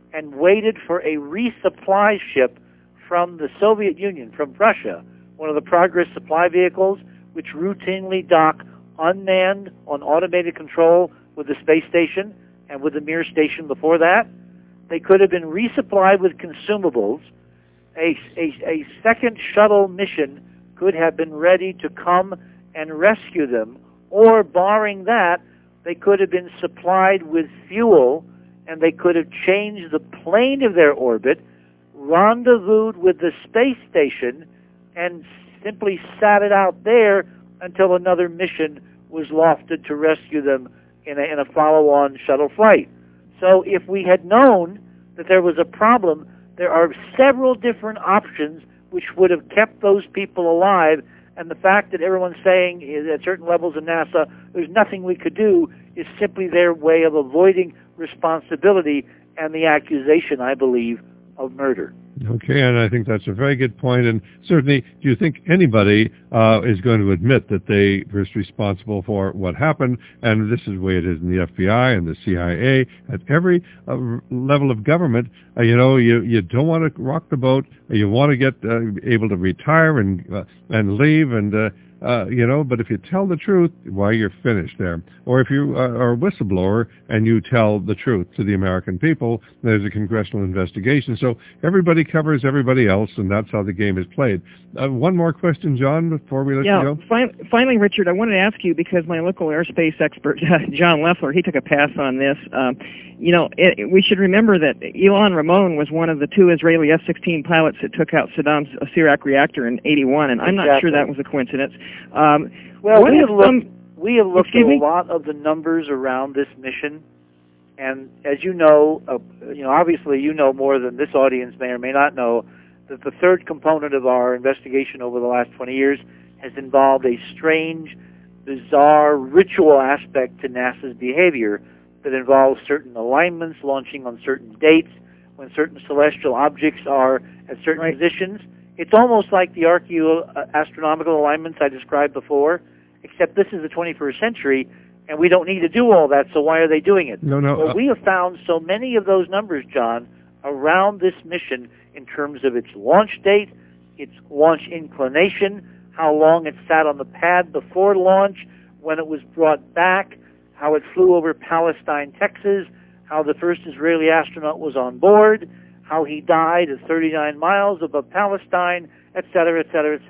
and waited for a resupply ship from the Soviet Union, from Russia, one of the Progress supply vehicles, which routinely dock unmanned on automated control with the space station and with the Mir station before that. They could have been resupplied with consumables. A second shuttle mission could have been ready to come and rescue them, or barring that, they could have been supplied with fuel, and they could have changed the plane of their orbit, rendezvoused with the space station, and simply sat it out there until another mission was lofted to rescue them in a follow-on shuttle flight. So if we had known that there was a problem, there are several different options which would have kept those people alive, and the fact that everyone's saying at certain levels in NASA there's nothing we could do is simply their way of avoiding responsibility and the accusation, I believe, of murder. Okay, and I think that's a very good point. And certainly, do you think anybody is going to admit that they were responsible for what happened? And this is the way it is in the FBI and the CIA. At every level of government, you don't want to rock the boat. You want to get able to retire and leave and but if you tell the truth, why, you're finished there. Or if you are a whistleblower and you tell the truth to the American people, there's a congressional investigation. So everybody covers everybody else, and that's how the game is played. One more question, John, before we let you go. Finally, Richard, I wanted to ask you, because my local airspace expert, John Leffler, he took a pass on this. We should remember that Ilan Ramon was one of the two Israeli F-16 pilots that took out Saddam's Iraq reactor in '81, and I'm not sure that was a coincidence. We have looked at a lot of the numbers around this mission, and as you know, obviously you know more than this audience may or may not know, that the third component of our investigation over the last 20 years has involved a strange, bizarre, ritual aspect to NASA's behavior that involves certain alignments, launching on certain dates, when certain celestial objects are at certain positions. It's almost like the astronomical alignments I described before, except this is the 21st century, and we don't need to do all that, so why are they doing it? No. Well, we have found so many of those numbers, John, around this mission in terms of its launch date, its launch inclination, how long it sat on the pad before launch, when it was brought back, how it flew over Palestine, Texas, how the first Israeli astronaut was on board, how he died at 39 miles above Palestine, et cetera,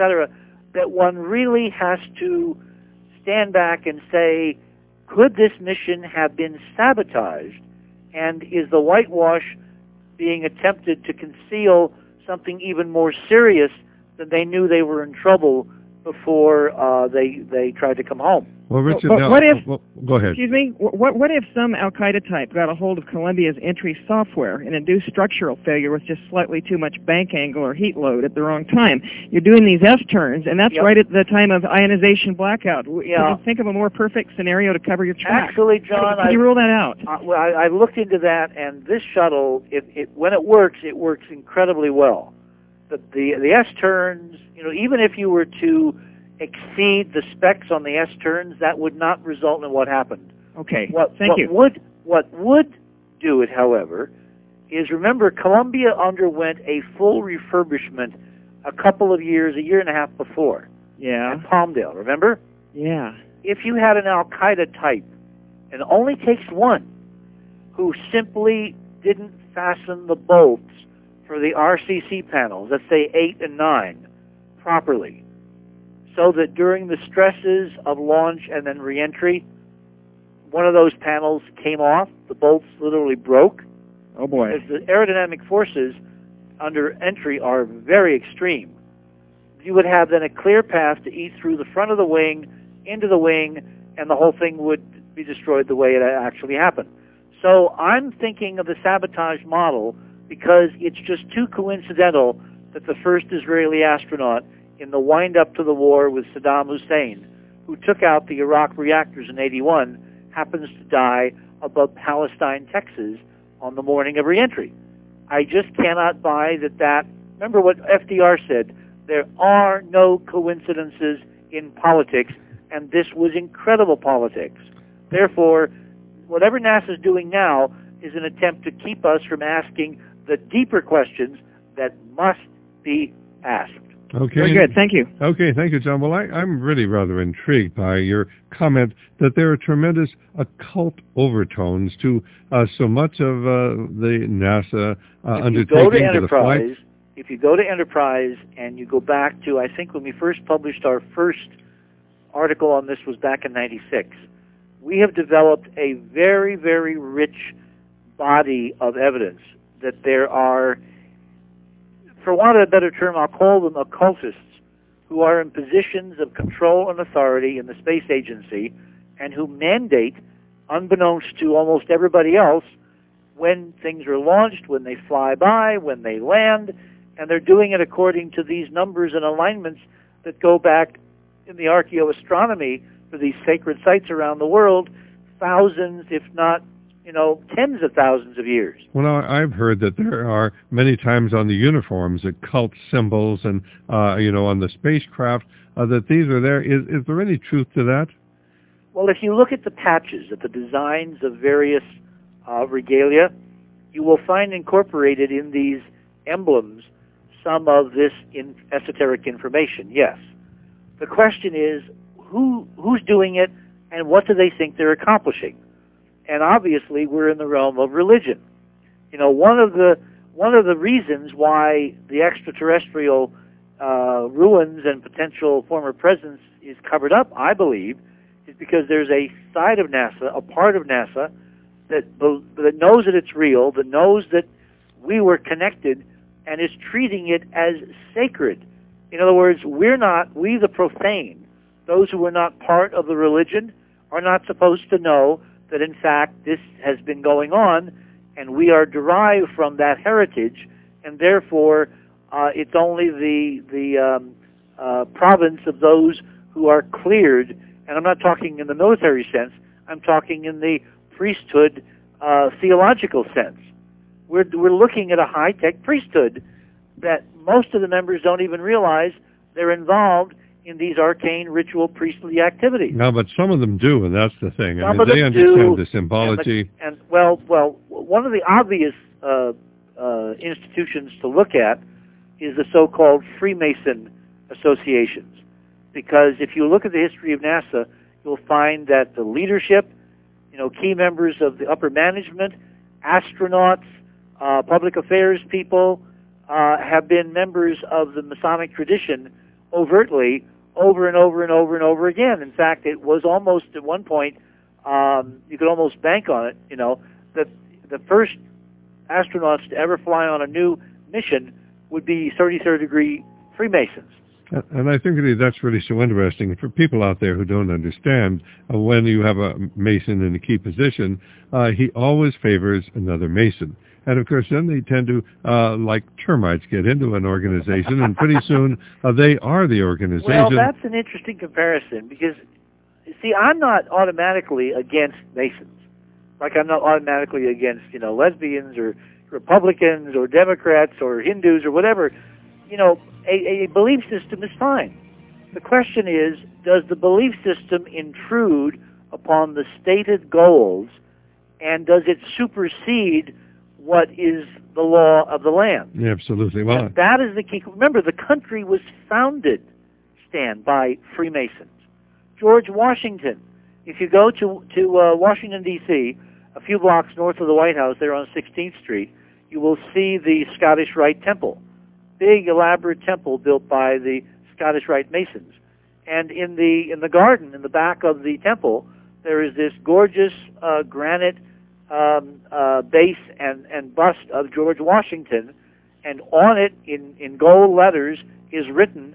that one really has to stand back and say, could this mission have been sabotaged? And is the whitewash being attempted to conceal something even more serious than they knew they were in trouble before they tried to come home? Well, Richard, go ahead. Excuse me. What if some Al-Qaeda type got a hold of Columbia's entry software and induced structural failure with just slightly too much bank angle or heat load at the wrong time? You're doing these S-turns, and that's right at the time of ionization blackout. Can you think of a more perfect scenario to cover your tracks? Actually, John, can you rule that out? I looked into that, and this shuttle, when it works incredibly well. The S-turns, even if you were to exceed the specs on the S-turns, that would not result in what happened. Okay, thank you. What would do it, however, is, remember, Columbia underwent a full refurbishment a year and a half before. Yeah. At Palmdale, remember? Yeah. If you had an Al-Qaeda type, and it only takes one, who simply didn't fasten the bolts for the RCC panels, let's say 8 and 9, properly, so that during the stresses of launch and then reentry, one of those panels came off, the bolts literally broke. Oh boy. As the aerodynamic forces under entry are very extreme. You would have then a clear path to eat through the front of the wing, into the wing, and the whole thing would be destroyed the way it actually happened. So I'm thinking of the sabotage model because it's just too coincidental that the first Israeli astronaut in the wind-up to the war with Saddam Hussein, who took out the Iraq reactors in '81, happens to die above Palestine, Texas, on the morning of reentry. I just cannot buy that. Remember what FDR said, there are no coincidences in politics, and this was incredible politics. Therefore, whatever NASA's doing now, is an attempt to keep us from asking the deeper questions that must be asked. Okay. Very good. Thank you. Okay, thank you, John. Well, I'm really rather intrigued by your comment that there are tremendous occult overtones to so much of the NASA undertaking to the flight. If you go to Enterprise and you go back to, I think when we first published our first article on this was back in '96, we have developed a very, very rich body of evidence that there are, for want of a better term, I'll call them occultists, who are in positions of control and authority in the space agency and who mandate, unbeknownst to almost everybody else, when things are launched, when they fly by, when they land, and they're doing it according to these numbers and alignments that go back in the archaeoastronomy for these sacred sites around the world, thousands, if not tens of thousands of years. Well, I've heard that there are many times on the uniforms occult symbols and, on the spacecraft, that these are there. Is there any truth to that? Well, if you look at the patches, at the designs of various regalia, you will find incorporated in these emblems some of this esoteric information, yes. The question is, who's doing it and what do they think they're accomplishing? And obviously, we're in the realm of religion. One of the reasons why the extraterrestrial ruins and potential former presence is covered up, I believe, is because there's a side of NASA, a part of NASA, that knows that it's real, that knows that we were connected, and is treating it as sacred. In other words, we the profane, those who are not part of the religion, are not supposed to know that in fact this has been going on, and we are derived from that heritage, and therefore it's only the province of those who are cleared. And I'm not talking in the military sense. I'm talking in the priesthood theological sense. We're looking at a high-tech priesthood that most of the members don't even realize they're involved in these arcane ritual priestly activities. No, but some of them do, and that's the thing. Some of them they understand do, the symbology. Well, one of the obvious institutions to look at is the so-called Freemason associations. Because if you look at the history of NASA, you'll find that the leadership, key members of the upper management, astronauts, public affairs people, have been members of the Masonic tradition overtly over and over and over and over again. In fact, it was almost at one point, you could almost bank on it, that the first astronauts to ever fly on a new mission would be 33rd degree Freemasons. And I think that's really so interesting. For people out there who don't understand, when you have a Mason in a key position, he always favors another Mason. And, of course, then they tend to, like termites, get into an organization, and pretty soon they are the organization. Well, that's an interesting comparison because, see, I'm not automatically against Masons. Like I'm not automatically against, lesbians or Republicans or Democrats or Hindus or whatever. A belief system is fine. The question is, does the belief system intrude upon the stated goals, and does it supersede what is the law of the land? Yeah, absolutely. Well, and that is the key. Remember, the country was founded, Stan, by Freemasons. George Washington. If you go to Washington, D.C., a few blocks north of the White House, there on 16th Street, you will see the Scottish Rite Temple. Big, elaborate temple built by the Scottish Rite Masons. And in the garden, in the back of the temple, there is this gorgeous granite base and bust of George Washington, and on it, in gold letters, is written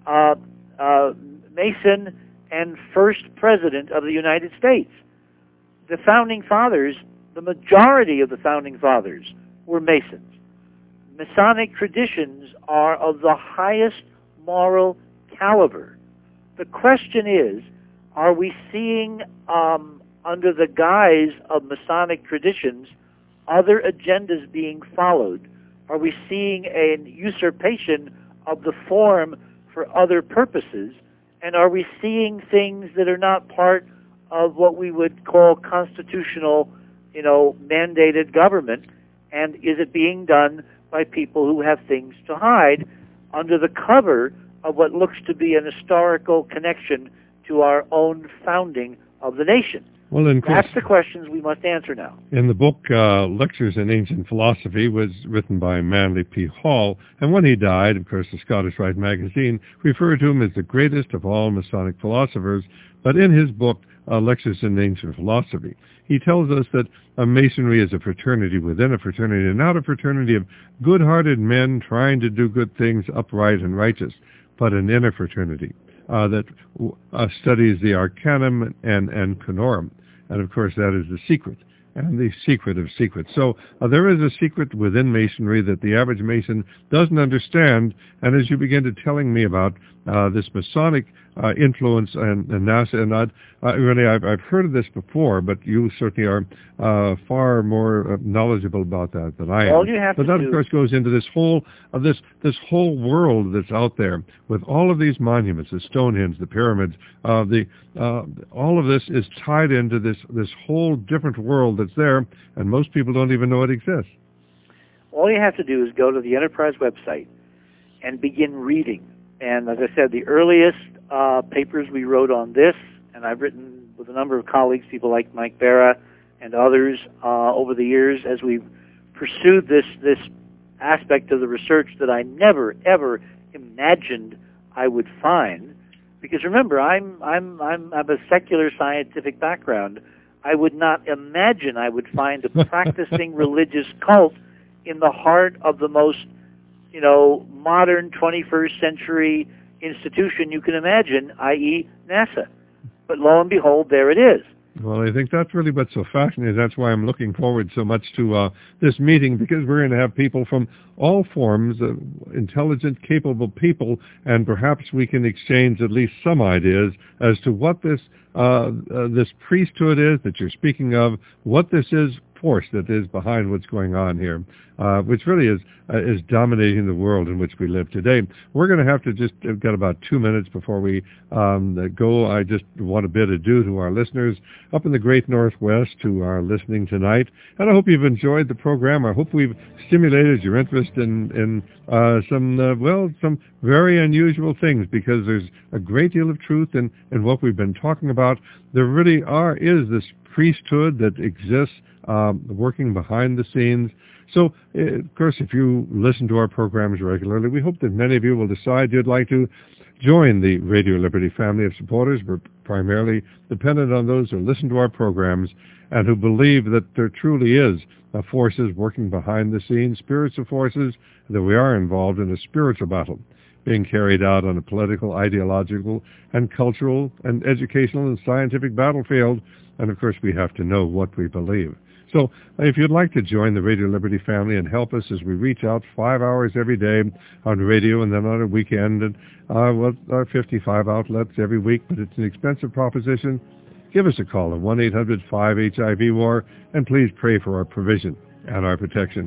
Mason and First President of the United States. The Founding Fathers, the majority of the Founding Fathers, were Masons. Masonic traditions are of the highest moral caliber. The question is, are we seeing, under the guise of Masonic traditions, other agendas being followed? Are we seeing an usurpation of the form for other purposes? And are we seeing things that are not part of what we would call constitutional mandated government? And is it being done by people who have things to hide under the cover of what looks to be an historical connection to our own founding of the nation? Well, that's the questions we must answer now. In the book, Lectures in Ancient Philosophy, was written by Manly P. Hall, and when he died, of course, the Scottish Rite magazine referred to him as the greatest of all Masonic philosophers. But in his book, Lectures in Ancient Philosophy, he tells us that Masonry is a fraternity within a fraternity, and not a fraternity of good-hearted men trying to do good things, upright and righteous, but an inner fraternity that studies the Arcanum and Conorum. And, of course, that is the secret, and the secret of secrets. So there is a secret within Masonry that the average Mason doesn't understand, and as you begin to telling me about this Masonic influence and NASA, and I've heard of this before, but you certainly are far more knowledgeable about that than I am. All you have but that, of course, goes into this whole this whole world that's out there with all of these monuments, the Stonehenge, the pyramids, all of this is tied into this whole different world that's there, and most people don't even know it exists. All you have to do is go to the Enterprise website and begin reading. And as I said, the earliest papers we wrote on this, and I've written with a number of colleagues, people like Mike Barra and others over the years, as we've pursued this aspect of the research that I never ever imagined I would find. Because remember, I'm a secular scientific background. I would not imagine I would find a practicing religious cult in the heart of the most, modern 21st century institution you can imagine, i.e. NASA. But lo and behold, there it is. Well, I think that's really what's so fascinating. That's why I'm looking forward so much to this meeting, because we're going to have people from all forms of intelligent, capable people, and perhaps we can exchange at least some ideas as to what this priesthood is that you're speaking of, what this force that is behind what's going on here, which really is dominating the world in which we live today. We're going to have to just got about 2 minutes before we go. I just want to bid adieu to our listeners up in the great Northwest who are listening tonight, and I hope you've enjoyed the program. I hope we've stimulated your interest in some very unusual things, because there's a great deal of truth in what we've been talking about. There really is this priesthood that exists working behind the scenes. So, of course, if you listen to our programs regularly, we hope that many of you will decide you'd like to join the Radio Liberty family of supporters. We're primarily dependent on those who listen to our programs and who believe that there truly is forces working behind the scenes, spiritual forces, that we are involved in a spiritual battle being carried out on a political, ideological, and cultural, and educational, and scientific battlefield. And, of course, we have to know what we believe. So if you'd like to join the Radio Liberty family and help us as we reach out 5 hours every day on radio and then on a weekend, and our 55 outlets every week, but it's an expensive proposition, give us a call at 1-800-5-HIV-WAR, and please pray for our provision and our protection.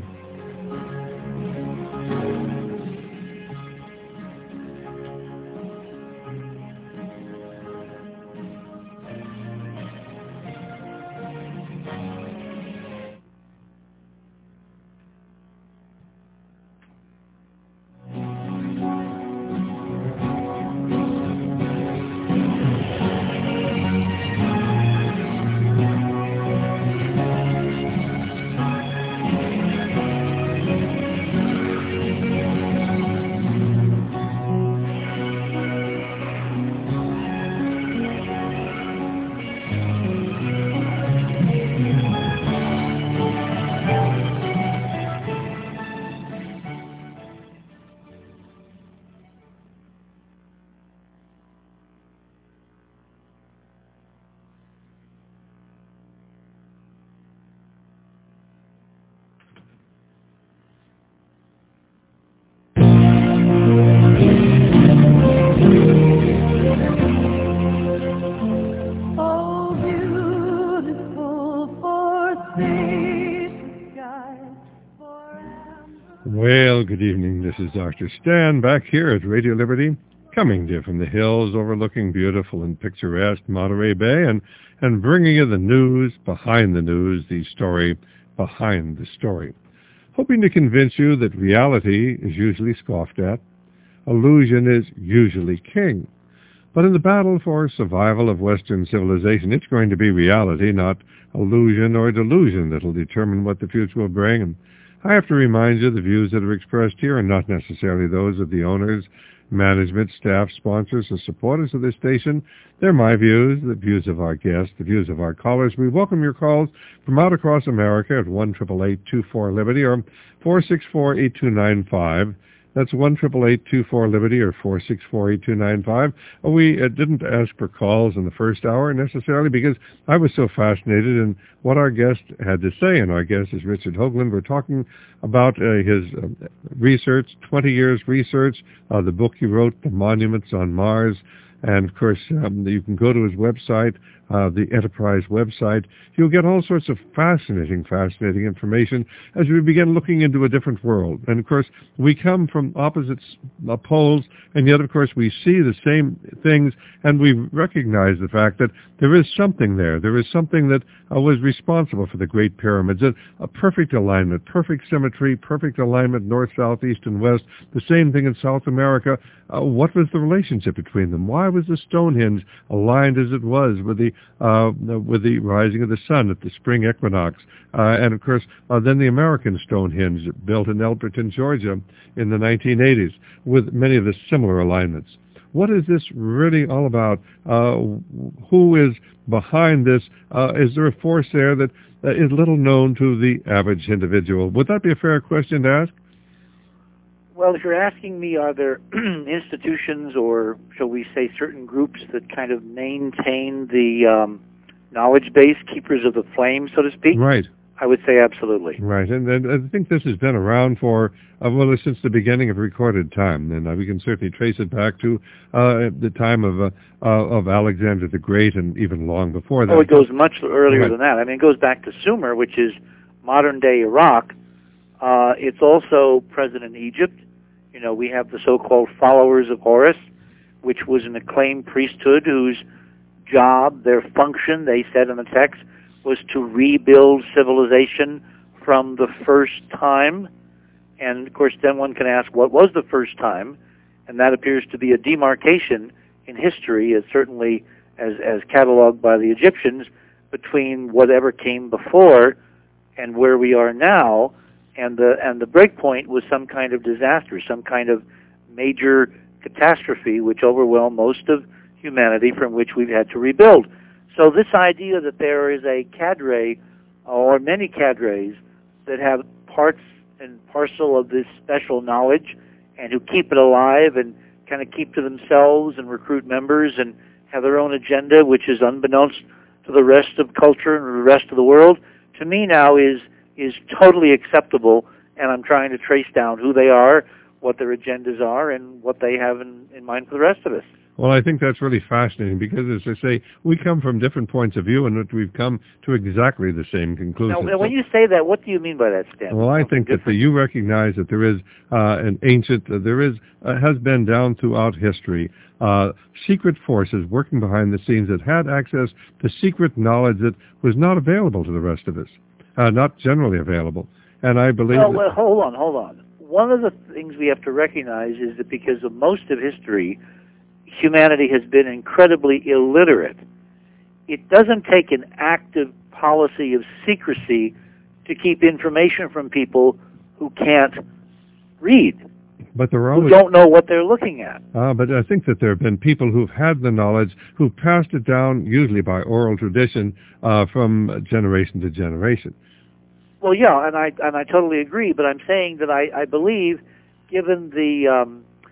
Well, good evening. This is Dr. Stan back here at Radio Liberty, coming to you from the hills overlooking beautiful and picturesque Monterey Bay and bringing you the news behind the news, the story behind the story. Hoping to convince you that reality is usually scoffed at, illusion is usually king. But in the battle for survival of Western civilization, it's going to be reality, not illusion or delusion, that will determine what the future will bring. And I have to remind you the views that are expressed here are not necessarily those of the owners, management, staff, sponsors, or supporters of this station. They're my views, the views of our guests, the views of our callers. We welcome your calls from out across America at 1-888-24-LIBERTY or 464-8295. That's 1-888-24-LIBERTY or 464-8295. We didn't ask for calls in the first hour necessarily because I was so fascinated in what our guest had to say. And our guest is Richard Hoagland. We're talking about his research, 20 years research, the book he wrote, The Monuments on Mars. And, of course, you can go to his website, the Enterprise website. You'll get all sorts of fascinating information as we begin looking into a different world. And, of course, we come from opposite poles, and yet, of course, we see the same things, and we recognize the fact that there is something there. There is something that was responsible for the Great Pyramids, a perfect alignment, perfect symmetry, perfect alignment, north, south, east, and west. The same thing in South America. What was the relationship between them? Why was the Stonehenge aligned as it was with the rising of the sun at the spring equinox? And, of course, then the American Stonehenge built in Elberton, Georgia in the 1980s with many of the similar alignments. What is this really all about? Who is behind this? Is there a force there that is little known to the average individual? Would that be a fair question to ask? Well, if you're asking me, are there institutions or, shall we say, certain groups that kind of maintain the knowledge base, keepers of the flame, so to speak? Right. I would say absolutely. Right, and I think this has been around for, since the beginning of recorded time, and we can certainly trace it back to the time of Alexander the Great and even long before that. Oh, it goes much earlier than that. I mean, it goes back to Sumer, which is modern-day Iraq. It's also present in Egypt. You know, we have the so-called followers of Horus, which was an acclaimed priesthood whose job, their function, they said in the text, was to rebuild civilization from the first time. And, of course, then one can ask, what was the first time? And that appears to be a demarcation in history, as certainly as cataloged by the Egyptians, between whatever came before and where we are now. And the breakpoint was some kind of disaster, some kind of major catastrophe which overwhelmed most of humanity, from which we've had to rebuild. So this idea that there is a cadre, or many cadres, that have parts and parcel of this special knowledge and who keep it alive and kind of keep to themselves and recruit members and have their own agenda, which is unbeknownst to the rest of culture and the rest of the world, to me now is totally acceptable, and I'm trying to trace down who they are, what their agendas are, and what they have in mind for the rest of us. Well, I think that's really fascinating because, as I say, we come from different points of view, and we've come to exactly the same conclusion. Now, when you say that, what do you mean by that, Stan? Well, I think that you recognize that there is an ancient, has been down throughout history, secret forces working behind the scenes that had access to secret knowledge that was not available to the rest of us, not generally available. And I believe... Well, hold on. One of the things we have to recognize is that because of most of history, humanity has been incredibly illiterate. It doesn't take an active policy of secrecy to keep information from people who can't read, but there are always, who don't know what they're looking at. But I think that there have been people who've had the knowledge, who've passed it down, usually by oral tradition, from generation to generation. Well, yeah, and I totally agree, but I'm saying that I believe, given the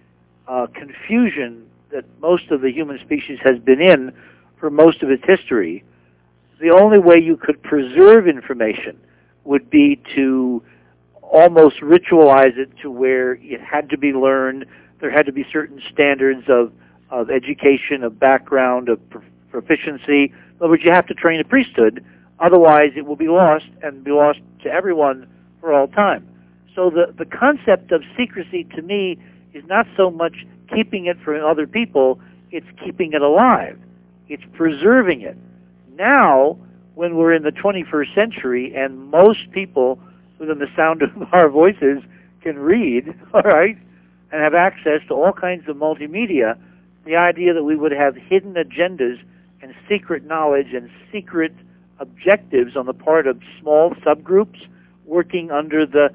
confusion that most of the human species has been in for most of its history, the only way you could preserve information would be to almost ritualize it to where it had to be learned. There had to be certain standards of education, of background, of proficiency. In other words, you have to train a priesthood. Otherwise, it will be lost and be lost to everyone for all time. So the concept of secrecy, to me, is not so much keeping it from other people, it's keeping it alive. It's preserving it. Now, when we're in the 21st century and most people within the sound of our voices can read, all right, and have access to all kinds of multimedia, the idea that we would have hidden agendas and secret knowledge and secret objectives on the part of small subgroups working under the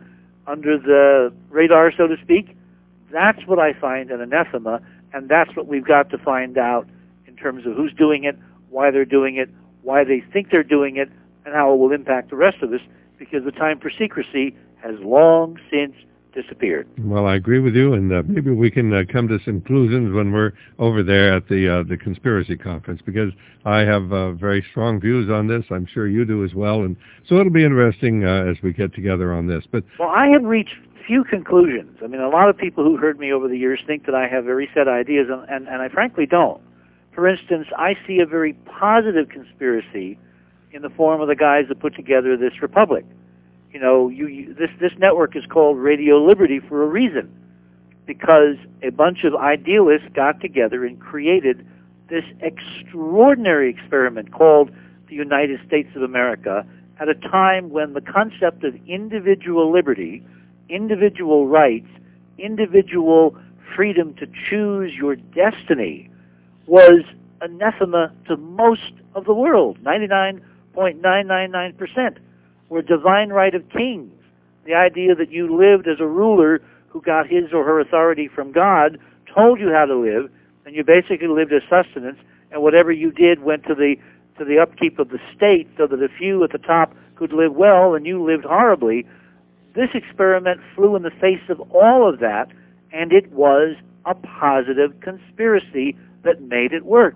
radar, so to speak, that's what I find an anathema, and that's what we've got to find out in terms of who's doing it, why they're doing it, why they think they're doing it, and how it will impact the rest of us, because the time for secrecy has long since disappeared. Well, I agree with you, and maybe we can come to some conclusions when we're over there at the conspiracy conference, because I have very strong views on this. I'm sure you do as well, and so it'll be interesting as we get together on this. But well, I have reached few conclusions. I mean, a lot of people who heard me over the years think that I have very set ideas, and I frankly don't. For instance, I see a very positive conspiracy in the form of the guys that put together this republic. You know, this network is called Radio Liberty for a reason, because a bunch of idealists got together and created this extraordinary experiment called the United States of America at a time when the concept of individual liberty, individual rights, individual freedom to choose your destiny was anathema to most of the world, 99.999%. Were divine right of kings, the idea that you lived as a ruler who got his or her authority from God, told you how to live, and you basically lived as sustenance, and whatever you did went to the upkeep of the state, so that a few at the top could live well and you lived horribly. This experiment flew in the face of all of that, and it was a positive conspiracy that made it work.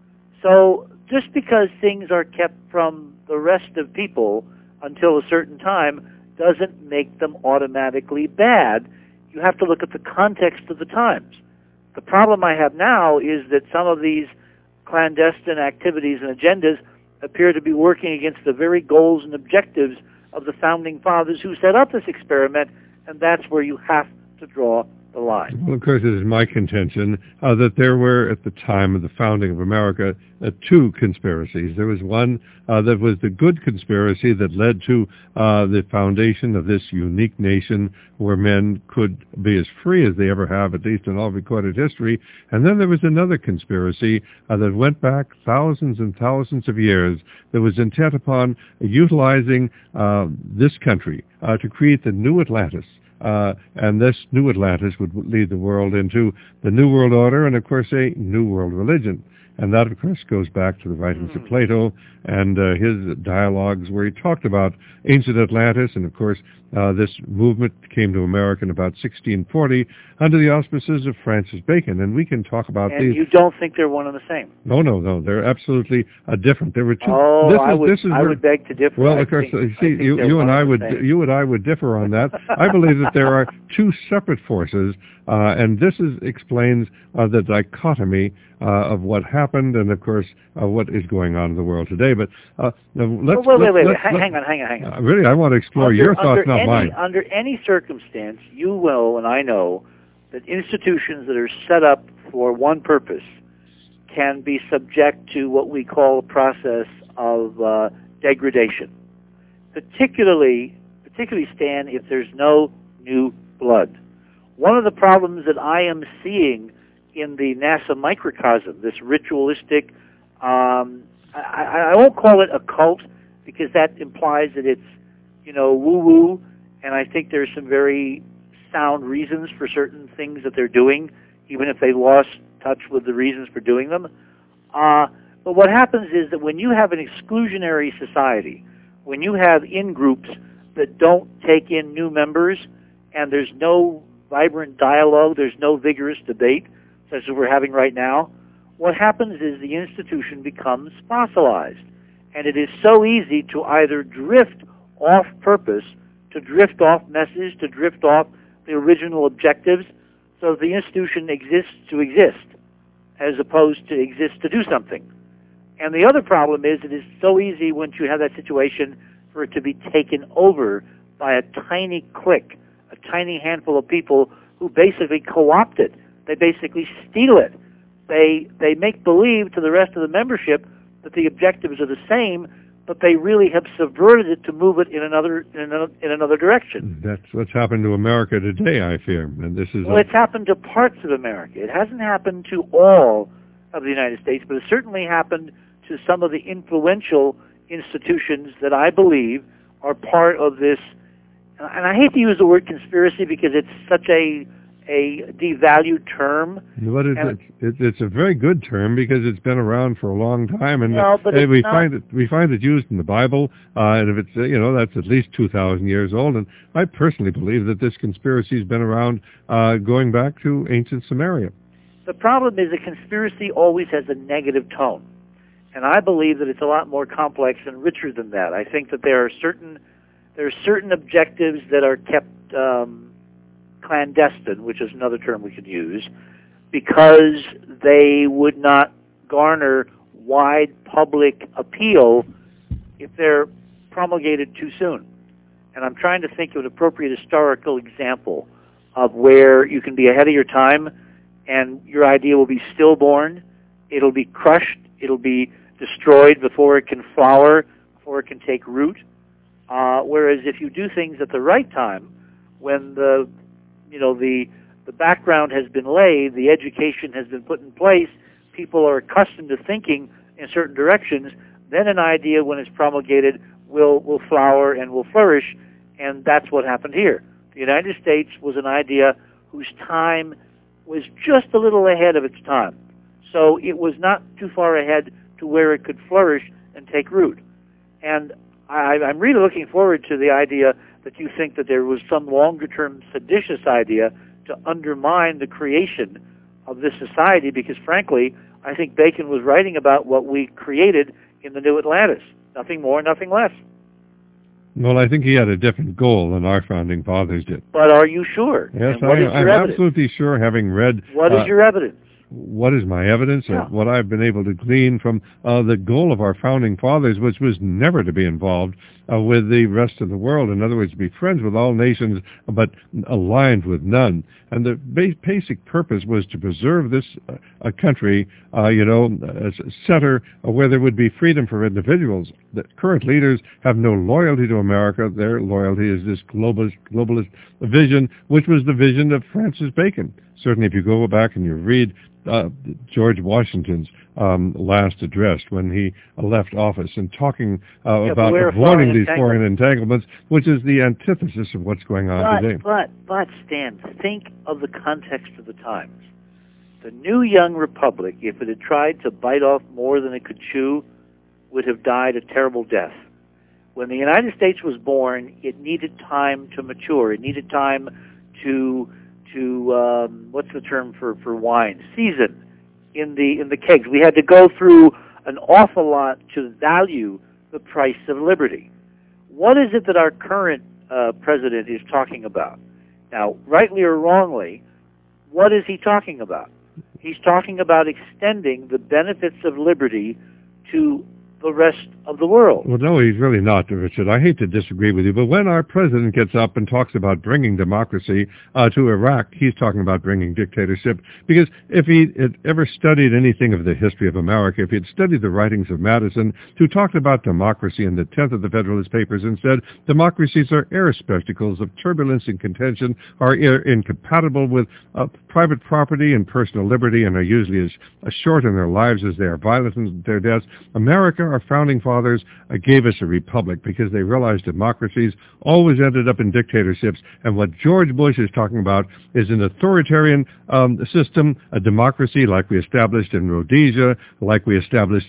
So just because things are kept from the rest of people until a certain time doesn't make them automatically bad. You have to look at the context of the times. The problem I have now is that some of these clandestine activities and agendas appear to be working against the very goals and objectives of the founding fathers who set up this experiment, and that's where you have to draw the line. Well, of course, it is my contention that there were, at the time of the founding of America, two conspiracies. There was one that was the good conspiracy that led to the foundation of this unique nation where men could be as free as they ever have, at least in all recorded history. And then there was another conspiracy that went back thousands and thousands of years that was intent upon utilizing this country to create the new Atlantis. And this new Atlantis would lead the world into the New World Order and, of course, a New World Religion. And that, of course, goes back to the writings of Plato and his dialogues where he talked about ancient Atlantis. And, of course, this movement came to America in about 1640 under the auspices of Francis Bacon. And we can talk about these. And you don't think they're one and the same? No. They're absolutely different. There were two. Oh, I would beg to differ. Well, of course, you and I would differ on that. I believe that there are two separate forces, and this explains the dichotomy of what happened and, of course, what is going on in the world today. But let's... Wait. Hang on. Really, I want to explore your thoughts, not mine. Under any circumstance, you will, and I know, that institutions that are set up for one purpose can be subject to what we call a process of degradation. Particularly, Stan, if there's no new blood. One of the problems that I am seeing in the NASA microcosm, this ritualistic, I won't call it a cult, because that implies that it's, woo-woo, and I think there's some very sound reasons for certain things that they're doing, even if they lost touch with the reasons for doing them. But what happens is that when you have an exclusionary society, when you have in-groups that don't take in new members, and there's no vibrant dialogue, there's no vigorous debate, such as we're having right now, what happens is the institution becomes fossilized. And it is so easy to either drift off purpose, to drift off message, to drift off the original objectives, so the institution exists to exist, as opposed to exist to do something. And the other problem is it is so easy once you have that situation for it to be taken over by a tiny clique, a tiny handful of people who basically co-opt it. They basically steal it. They make believe to the rest of the membership that the objectives are the same, but they really have subverted it to move it in another direction. That's what's happened to America today, I fear. And this is it's happened to parts of America. It hasn't happened to all of the United States, but it certainly happened to some of the influential institutions that I believe are part of this. And I hate to use the word conspiracy because it's such a devalued term. But it's a very good term because it's been around for a long time, and we find it used in the Bible. And if it's that's at least 2,000 years old. And I personally believe that this conspiracy has been around going back to ancient Samaria. The problem is a conspiracy always has a negative tone, and I believe that it's a lot more complex and richer than that. I think that there are certain objectives that are kept clandestine, which is another term we could use, because they would not garner wide public appeal if they're promulgated too soon. And I'm trying to think of an appropriate historical example of where you can be ahead of your time and your idea will be stillborn, it'll be crushed, it'll be destroyed before it can flower, before it can take root. Whereas if you do things at the right time, when the background has been laid, the education has been put in place, people are accustomed to thinking in certain directions, then an idea, when it's promulgated, will flower and will flourish, and that's what happened here. The United States was an idea whose time was just a little ahead of its time. So it was not too far ahead to where it could flourish and take root. And I'm really looking forward to the idea that you think that there was some longer-term seditious idea to undermine the creation of this society, because, frankly, I think Bacon was writing about what we created in the New Atlantis. Nothing more, nothing less. Well, I think he had a different goal than our founding fathers did. But are you sure? Yes, I'm absolutely sure, having read... What is your evidence? What is my evidence? Yeah. What I've been able to glean from the goal of our founding fathers, which was never to be involved with the rest of the world. In other words, to be friends with all nations, but aligned with none. And the basic purpose was to preserve this country, as a center where there would be freedom for individuals. The current leaders have no loyalty to America. Their loyalty is this globalist vision, which was the vision of Francis Bacon. Certainly, if you go back and you read George Washington's last address when he left office and talking about avoiding these foreign entanglements, which is the antithesis of what's going on today. But Stan, think of the context of the times. The new young republic, if it had tried to bite off more than it could chew, would have died a terrible death. When the United States was born, it needed time to mature. It needed time to what's the term for wine? Season in the kegs. We had to go through an awful lot to value the price of liberty. What is it that our current president is talking about? Now, rightly or wrongly, what is he talking about? He's talking about extending the benefits of liberty to the rest of the world. Well, no, he's really not, Richard. I hate to disagree with you, but when our president gets up and talks about bringing democracy to Iraq, he's talking about bringing dictatorship. Because if he had ever studied anything of the history of America, if he had studied the writings of Madison, who talked about democracy in the 10th of the Federalist Papers and said, democracies are air spectacles of turbulence and contention, are incompatible with private property and personal liberty, and are usually as short in their lives as they are violent in their deaths. America, our founding fathers, gave us a republic because they realized democracies always ended up in dictatorships. And what George Bush is talking about is an authoritarian system, a democracy like we established in Rhodesia, like we're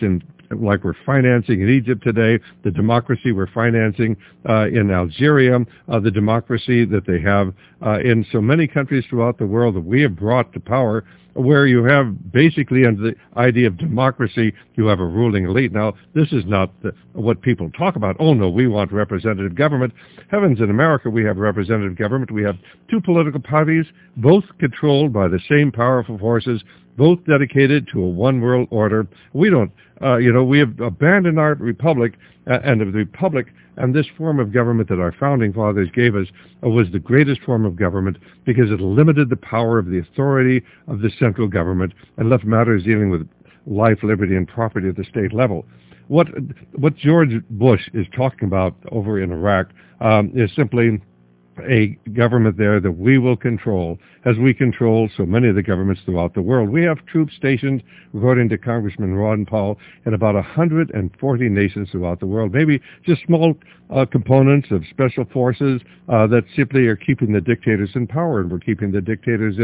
financing in Egypt today, the democracy we're financing in Algeria, the democracy that they have in so many countries throughout the world that we have brought to power, where you have basically under the idea of democracy, you have a ruling elite. Now, this is not what people talk about. Oh, no, we want representative government. Heavens, in America, we have representative government. We have two political parties, both controlled by the same powerful forces, both dedicated to a one-world order. We don't, we have abandoned our republic, and the republic And this form of government that our founding fathers gave us was the greatest form of government because it limited the power of the authority of the central government and left matters dealing with life, liberty, and property at the state level. What George Bush is talking about over in Iraq is simply a government there that we will control as we control so many of the governments throughout the world. We have troops stationed, according to Congressman Ron Paul, in about 140 nations throughout the world, maybe just small components of special forces that simply are keeping the dictators in power, and we're keeping the dictators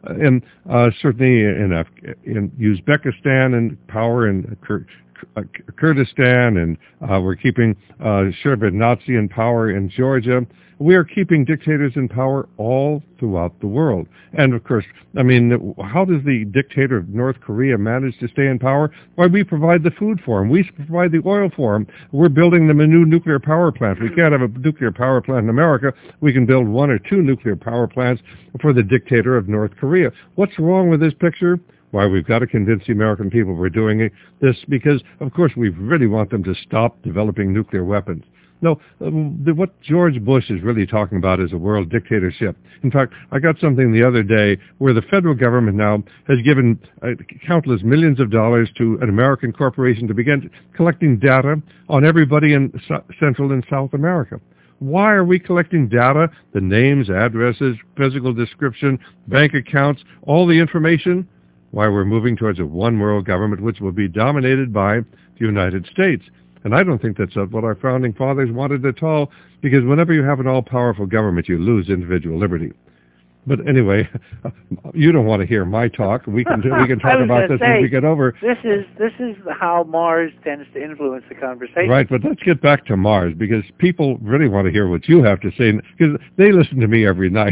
certainly in Uzbekistan in power, in Kurdistan, and we're keeping Shevardnadze in power in Georgia. We are keeping dictators in power all throughout the world. And of course, I mean, how does the dictator of North Korea manage to stay in power? Why, we provide the food for him. We provide the oil for him. We're building them a new nuclear power plant. We can't have a nuclear power plant in America. We can build 1 or 2 nuclear power plants for the dictator of North Korea. What's wrong with this picture? Why, we've got to convince the American people we're doing this because, of course, we really want them to stop developing nuclear weapons. No, what George Bush is really talking about is a world dictatorship. In fact, I got something the other day where the federal government now has given countless millions of dollars to an American corporation to begin collecting data on everybody in Central and South America. Why are we collecting data, the names, addresses, physical description, bank accounts, all the information? Why, we're moving towards a one-world government which will be dominated by the United States. And I don't think that's what our founding fathers wanted at all, because whenever you have an all-powerful government, you lose individual liberty. But anyway, you don't want to hear my talk. We can talk about this as we get over. This is how Mars tends to influence the conversation. Right, but let's get back to Mars, because people really want to hear what you have to say, because they listen to me every night.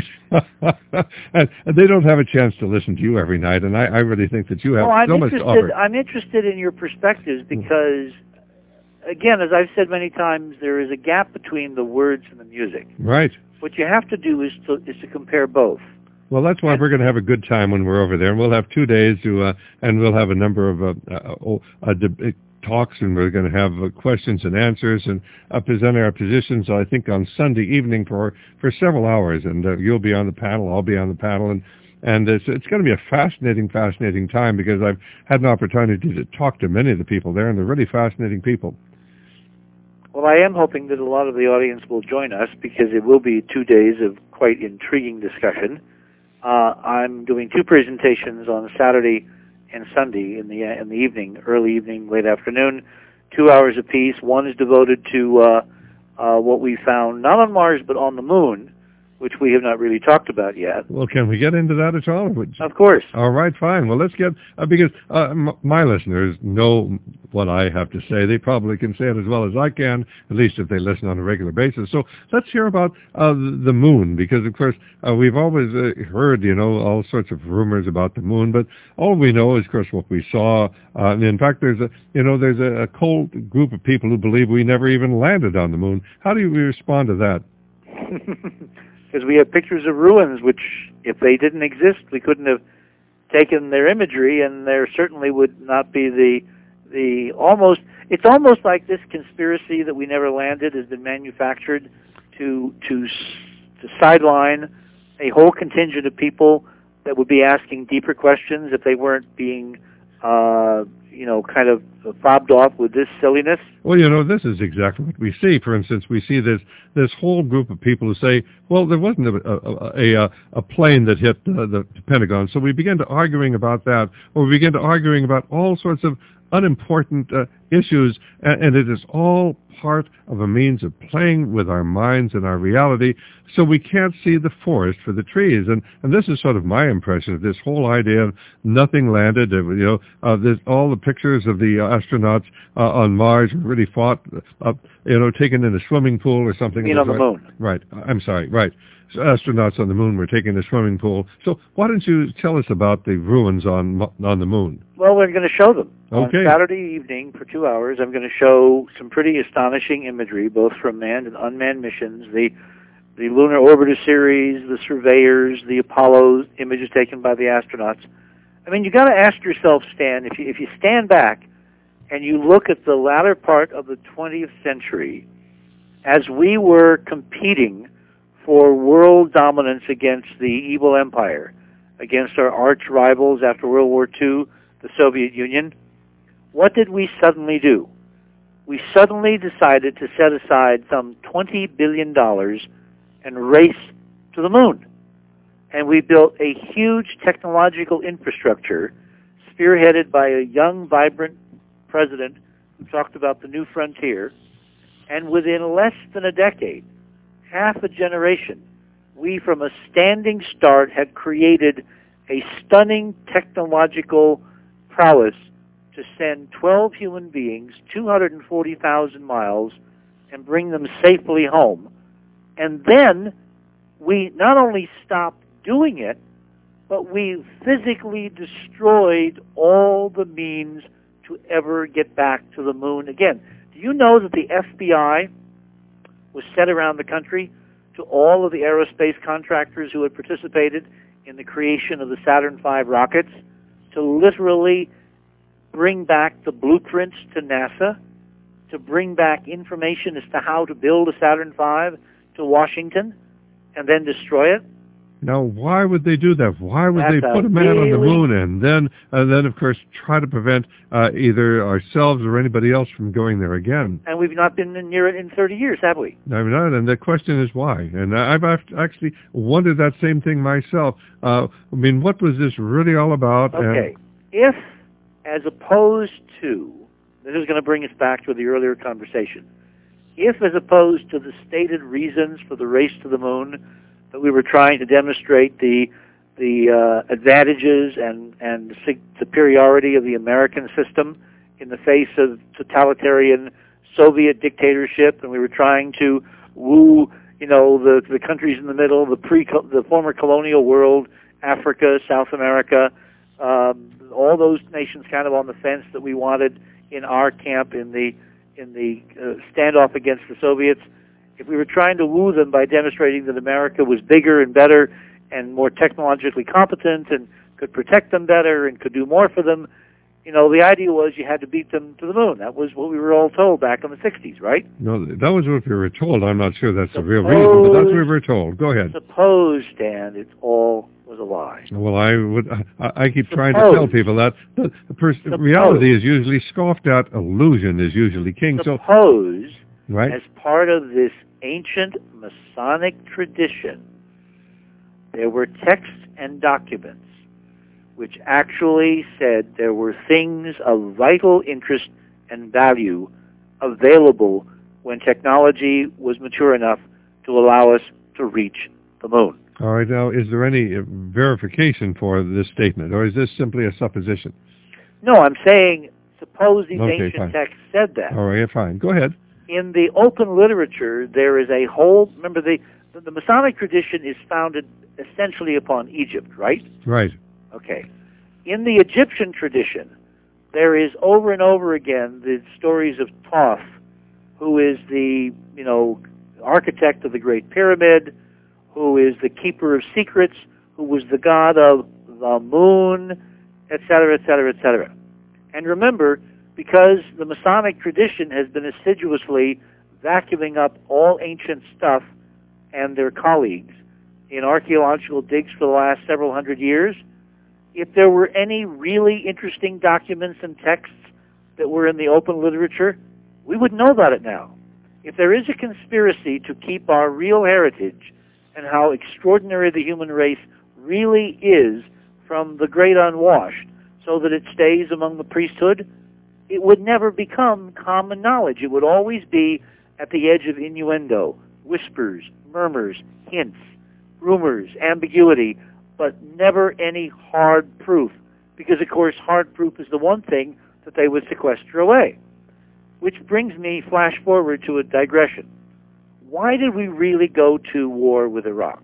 and they don't have a chance to listen to you every night, and I really think that you have so much to offer. I'm interested in your perspectives because, again, as I've said many times, there is a gap between the words and the music. Right. What you have to do is to compare both. Well, that's why we're going to have a good time when we're over there, and we'll have 2 days and we'll have a number of talks, and we're going to have questions and answers and present our positions, I think, on Sunday evening for several hours, and you'll be on the panel, I'll be on the panel, and it's going to be a fascinating time, because I've had an opportunity to talk to many of the people there, and they're really fascinating people. Well, I am hoping that a lot of the audience will join us, because it will be 2 days of quite intriguing discussion. I'm doing 2 presentations on Saturday and Sunday in the evening, early evening, late afternoon, 2 hours apiece. One is devoted to what we found, not on Mars, but on the Moon, which we have not really talked about yet. Well, can we get into that at all? Of course. All right, fine. Well, let's get, because my listeners know what I have to say. They probably can say it as well as I can, at least if they listen on a regular basis. So let's hear about the Moon, because, of course, we've always heard, all sorts of rumors about the Moon, but all we know is, of course, what we saw. In fact, there's a cold group of people who believe we never even landed on the Moon. How do you respond to that? Because we have pictures of ruins, which, if they didn't exist, we couldn't have taken their imagery, and there certainly would not be the almost. It's almost like this conspiracy that we never landed has been manufactured to sideline a whole contingent of people that would be asking deeper questions if they weren't being kind of fobbed off with this silliness. Well, this is exactly what we see. For instance, we see this whole group of people who say, well, there wasn't a plane that hit the Pentagon. So we begin to arguing about that, or we begin to arguing about all sorts of unimportant issues, and it is all part of a means of playing with our minds and our reality, so we can't see the forest for the trees. And this is sort of my impression of this whole idea of nothing landed. There's all the pictures of the astronauts on Mars really fought, taken in a swimming pool or something. You mean on the Moon? Right. I'm sorry. Right. So astronauts on the Moon were taking a swimming pool. So why don't you tell us about the ruins on the Moon? Well, we're going to show them. Okay. On Saturday evening for 2 hours, I'm going to show some pretty astonishing imagery, both from manned and unmanned missions, the Lunar Orbiter series, the Surveyors, the Apollo images taken by the astronauts. I mean, you got to ask yourself, Stan, if you stand back and you look at the latter part of the 20th century as we were competing for world dominance against the evil empire, against our arch rivals after World War II, the Soviet Union, what did we suddenly do? We suddenly decided to set aside some $20 billion and race to the moon. And we built a huge technological infrastructure spearheaded by a young, vibrant president who talked about the new frontier. And within less than a decade, half a generation, we from a standing start had created a stunning technological prowess to send 12 human beings 240,000 miles and bring them safely home. And then we not only stopped doing it, but we physically destroyed all the means to ever get back to the moon again. Do you know that the FBI was sent around the country to all of the aerospace contractors who had participated in the creation of the Saturn V rockets to literally bring back the blueprints to NASA, to bring back information as to how to build a Saturn V to Washington and then destroy it? Now, why would they do that? Why would they put a man on the moon and then, of course, try to prevent either ourselves or anybody else from going there again? And we've not been near it in 30 years, have we? No, not. And the question is why. And I've actually wondered that same thing myself. I mean, what was this really all about? Okay. If, as opposed to, this is going to bring us back to the earlier conversation, if, as opposed to the stated reasons for the race to the moon, that we were trying to demonstrate the advantages and superiority of the American system in the face of totalitarian Soviet dictatorship, and we were trying to woo, the countries in the middle, the former colonial world, Africa, South America, all those nations kind of on the fence that we wanted in our camp in the standoff against the Soviets. If we were trying to woo them by demonstrating that America was bigger and better and more technologically competent and could protect them better and could do more for them, the idea was you had to beat them to the moon. That was what we were all told back in the 60s, right? No, that was what we were told. I'm not sure that's the real reason, but that's what we were told. Go ahead. Suppose, Dan, it all was a lie. Well, I keep trying to tell people that the reality is usually scoffed at. Illusion is usually king. Suppose, right? As part of this ancient Masonic tradition, there were texts and documents which actually said there were things of vital interest and value available when technology was mature enough to allow us to reach the moon. All right. Now, is there any verification for this statement, or is this simply a supposition? No, I'm saying suppose these ancient texts said that. All right, fine. Go ahead. In the open literature, there is a whole... Remember, the Masonic tradition is founded essentially upon Egypt, right? Right. Okay. In the Egyptian tradition, there is over and over again the stories of Thoth, who is the, architect of the Great Pyramid, who is the keeper of secrets, who was the god of the moon, etc., etc., etc. And remember, because the Masonic tradition has been assiduously vacuuming up all ancient stuff and their colleagues in archaeological digs for the last several hundred years, if there were any really interesting documents and texts that were in the open literature, we would know about it now. If there is a conspiracy to keep our real heritage and how extraordinary the human race really is from the great unwashed, so that it stays among the priesthood, it would never become common knowledge. It would always be at the edge of innuendo, whispers, murmurs, hints, rumors, ambiguity, but never any hard proof. Because, of course, hard proof is the one thing that they would sequester away. Which brings me, flash forward to a digression. Why did we really go to war with Iraq?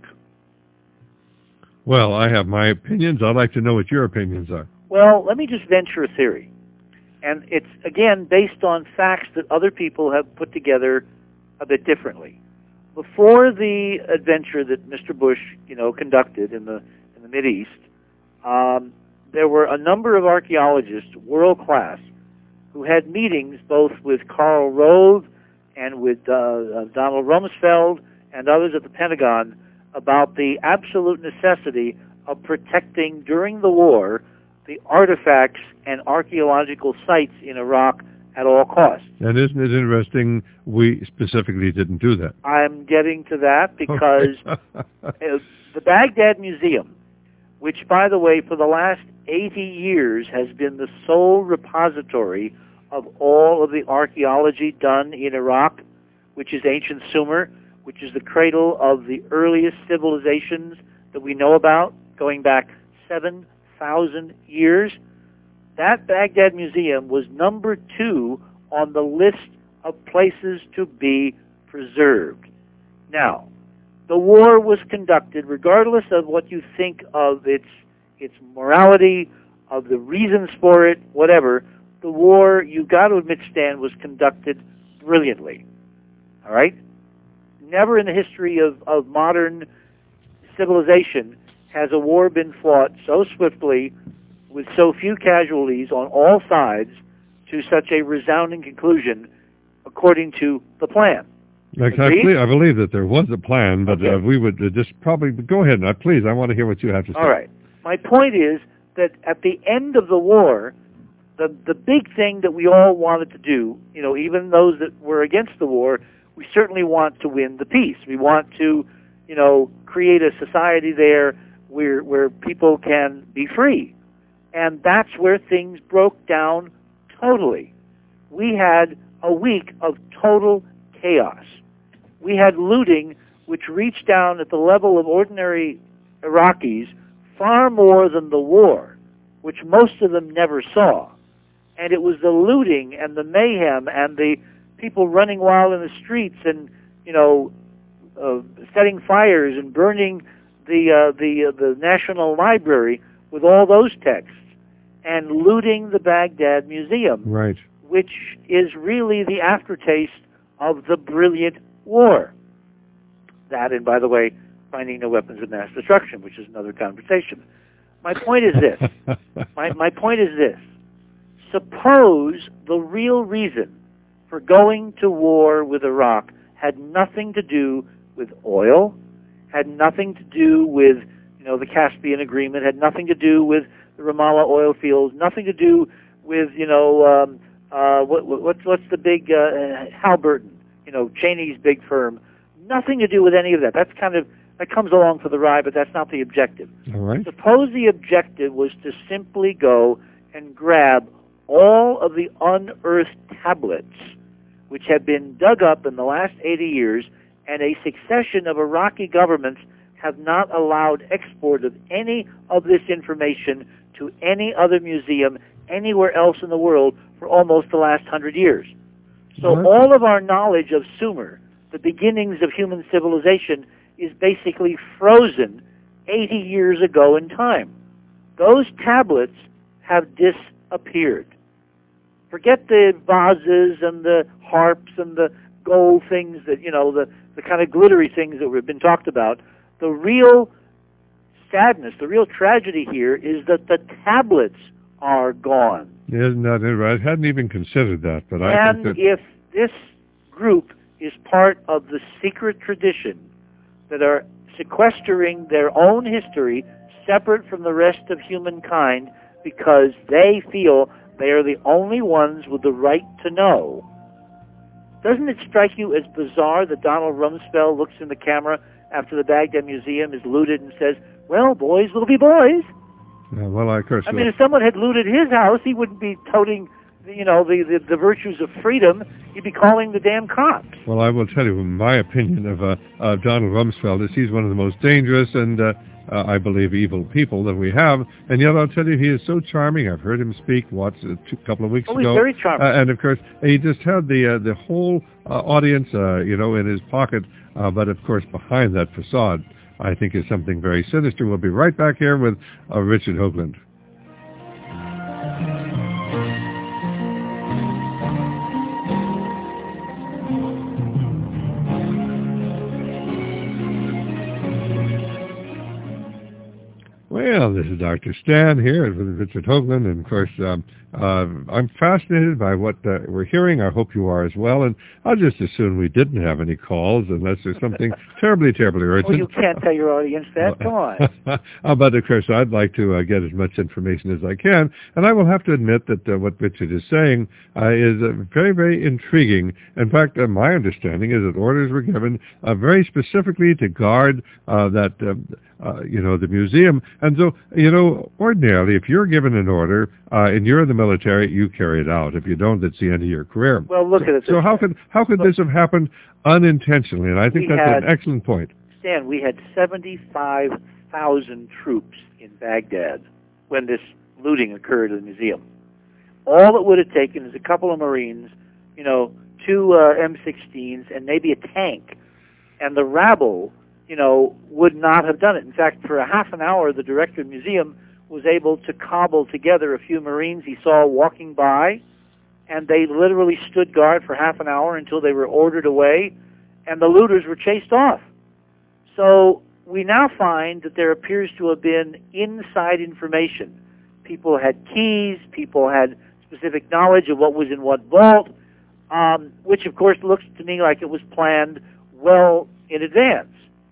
Well, I have my opinions. I'd like to know what your opinions are. Well, let me just venture a theory. And it's, again, based on facts that other people have put together a bit differently. Before the adventure that Mr. Bush, conducted in the Mideast, there were a number of archaeologists, world class, who had meetings both with Karl Rove and with Donald Rumsfeld and others at the Pentagon about the absolute necessity of protecting during the war the artifacts and archaeological sites in Iraq at all costs. And isn't it interesting we specifically didn't do that? I'm getting to that because the Baghdad Museum, which, by the way, for the last 80 years has been the sole repository of all of the archaeology done in Iraq, which is ancient Sumer, which is the cradle of the earliest civilizations that we know about, going back 7,000 years. That Baghdad Museum was number 2 on the list of places to be preserved. Now, the war was conducted, regardless of what you think of its morality, of the reasons for it, whatever. The war, you've got to admit, Stan, was conducted brilliantly. All right? Never in the history of modern civilization has a war been fought so swiftly, with so few casualties on all sides, to such a resounding conclusion, according to the plan. Exactly. I believe that there was a plan, but okay. We would just probably go ahead. Please, I want to hear what you have to say. All right. My point is that at the end of the war, the big thing that we all wanted to do, even those that were against the war, we certainly want to win the peace. We want to, create a society there where people can be free. And that's where things broke down totally. We had a week of total chaos. We had looting which reached down at the level of ordinary Iraqis far more than the war, which most of them never saw. And it was the looting and the mayhem and the people running wild in the streets and, setting fires and burning the National Library with all those texts, and looting the Baghdad Museum, right, which is really the aftertaste of the brilliant war. That, and by the way, finding no weapons of mass destruction, which is another conversation. My point is this. My point is this. Suppose the real reason for going to war with Iraq had nothing to do with oil, had nothing to do with, the Caspian Agreement, had nothing to do with the Ramallah oil fields, nothing to do with, what's the big Halliburton, Cheney's big firm. Nothing to do with any of that. That comes along for the ride, but that's not the objective. All right. Suppose the objective was to simply go and grab all of the unearthed tablets which have been dug up in the last 80 years, and a succession of Iraqi governments have not allowed export of any of this information to any other museum anywhere else in the world for almost the last 100 years. So all of our knowledge of Sumer, the beginnings of human civilization, is basically frozen 80 years ago in time. Those tablets have disappeared. Forget the vases and the harps and the gold things that, the kind of glittery things that we've been talked about. The real sadness, the real tragedy here is that the tablets are gone. Isn't that right? I hadn't even considered that, but I think that... if this group is part of the secret tradition that are sequestering their own history separate from the rest of humankind because they feel they are the only ones with the right to know, doesn't it strike you as bizarre that Donald Rumsfeld looks in the camera after the Baghdad Museum is looted and says, well, boys will be boys? Well, of course. I mean, if someone had looted his house, he wouldn't be toting, the virtues of freedom. He'd be calling the damn cops. Well, I will tell you, my opinion of Donald Rumsfeld is he's one of the most dangerous and, I believe, evil people that we have. And yet, I'll tell you, he is so charming. I've heard him speak, a couple of weeks ago. He's very charming. And, of course, he just had the whole audience, in his pocket. But, of course, behind that facade, I think is something very sinister. We'll be right back here with Richard Hoagland. Well, this is Dr. Stan here with Richard Hoagland, and of course, I'm fascinated by what we're hearing. I hope you are as well, and I'll just assume we didn't have any calls unless there's something terribly, terribly urgent. Oh, you can't tell your audience that. Come on. But of course, I'd like to get as much information as I can, and I will have to admit that what Richard is saying is very, very intriguing. In fact, my understanding is that orders were given very specifically to guard that, the museum. And so, ordinarily, if you're given an order and you're in the military, you carry it out. If you don't, it's the end of your career. Well, look at it. So how could this have happened unintentionally? And I think that's an excellent point. Stan, we had 75,000 troops in Baghdad when this looting occurred in the museum. All it would have taken is a couple of Marines, 2 M16s, and maybe a tank, and the rabble, would not have done it. In fact, for a half an hour, the director of the museum was able to cobble together a few Marines he saw walking by, and they literally stood guard for half an hour until they were ordered away, and the looters were chased off. So we now find that there appears to have been inside information. People had keys, people had specific knowledge of what was in what vault, which of course looks to me like it was planned well in advance.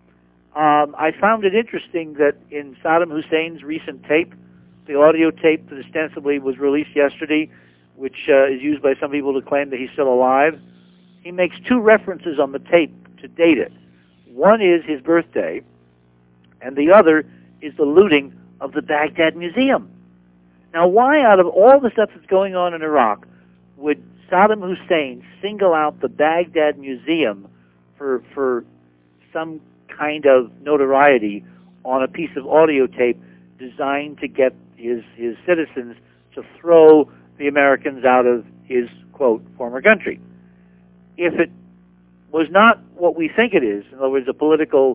I found it interesting that in Saddam Hussein's recent tape, the audio tape that ostensibly was released yesterday, which is used by some people to claim that he's still alive, he makes 2 references on the tape to date it. One is his birthday, and the other is the looting of the Baghdad Museum. Now, why, out of all the stuff that's going on in Iraq, would Saddam Hussein single out the Baghdad Museum for some kind of notoriety on a piece of audio tape designed to get his citizens to throw the Americans out of his, quote, former country? If it was not what we think it is, in other words, a political,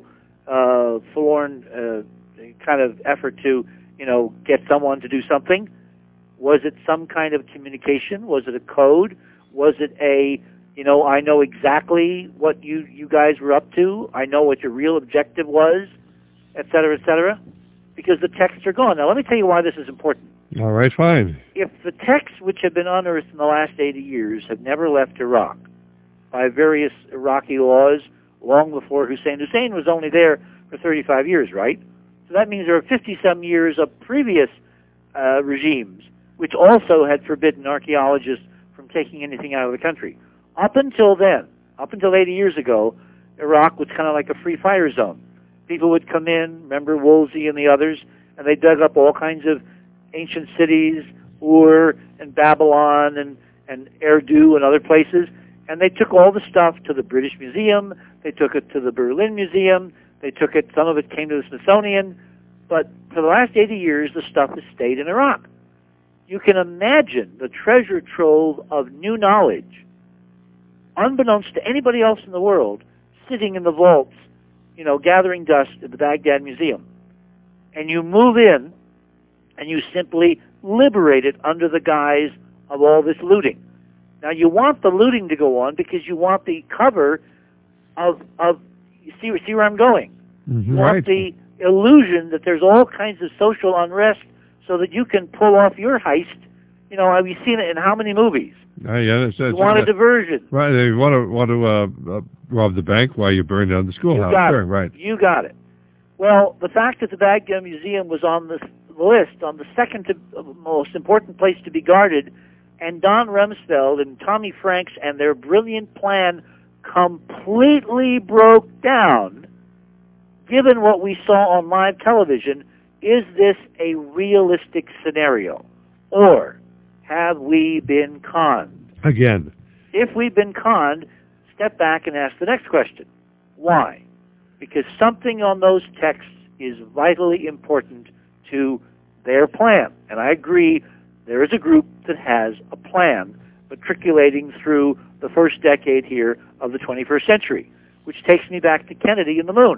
forlorn kind of effort to, get someone to do something, was it some kind of communication? Was it a code? Was it a, I know exactly what you guys were up to. I know what your real objective was, et cetera, et cetera, because the texts are gone. Now, let me tell you why this is important. All right, fine. If the texts which have been unearthed in the last 80 years have never left Iraq by various Iraqi laws long before Hussein. Hussein was only there for 35 years, right? So that means there are 50-some years of previous regimes which also had forbidden archaeologists from taking anything out of the country. Up until then, up until 80 years ago, Iraq was kind of like a free fire zone. People would come in, remember Woolsey and the others, and they dug up all kinds of ancient cities, Ur and Babylon and Eridu and other places, and they took all the stuff to the British Museum, they took it to the Berlin Museum, some of it came to the Smithsonian, but for the last 80 years, the stuff has stayed in Iraq. You can imagine the treasure trove of new knowledge, unbeknownst to anybody else in the world, sitting in the vaults, gathering dust at the Baghdad Museum. And you move in, and you simply liberate it under the guise of all this looting. Now, you want the looting to go on because you want the cover of you see where I'm going? Mm-hmm, you want the illusion that there's all kinds of social unrest so that you can pull off your heist. We've seen it in how many movies? Yeah, you want a diversion. Right, they want to rob the bank while you burn down the schoolhouse. Right. You got it. Well, the fact that the Baghdad Museum was on the list, on the second most important place to be guarded, and Don Rumsfeld and Tommy Franks and their brilliant plan completely broke down, given what we saw on live television, is this a realistic scenario? Or have we been conned? Again. If we've been conned, step back and ask the next question. Why? Because something on those texts is vitally important to their plan. And I agree, there is a group that has a plan matriculating through the first decade here of the 21st century, which takes me back to Kennedy and the moon.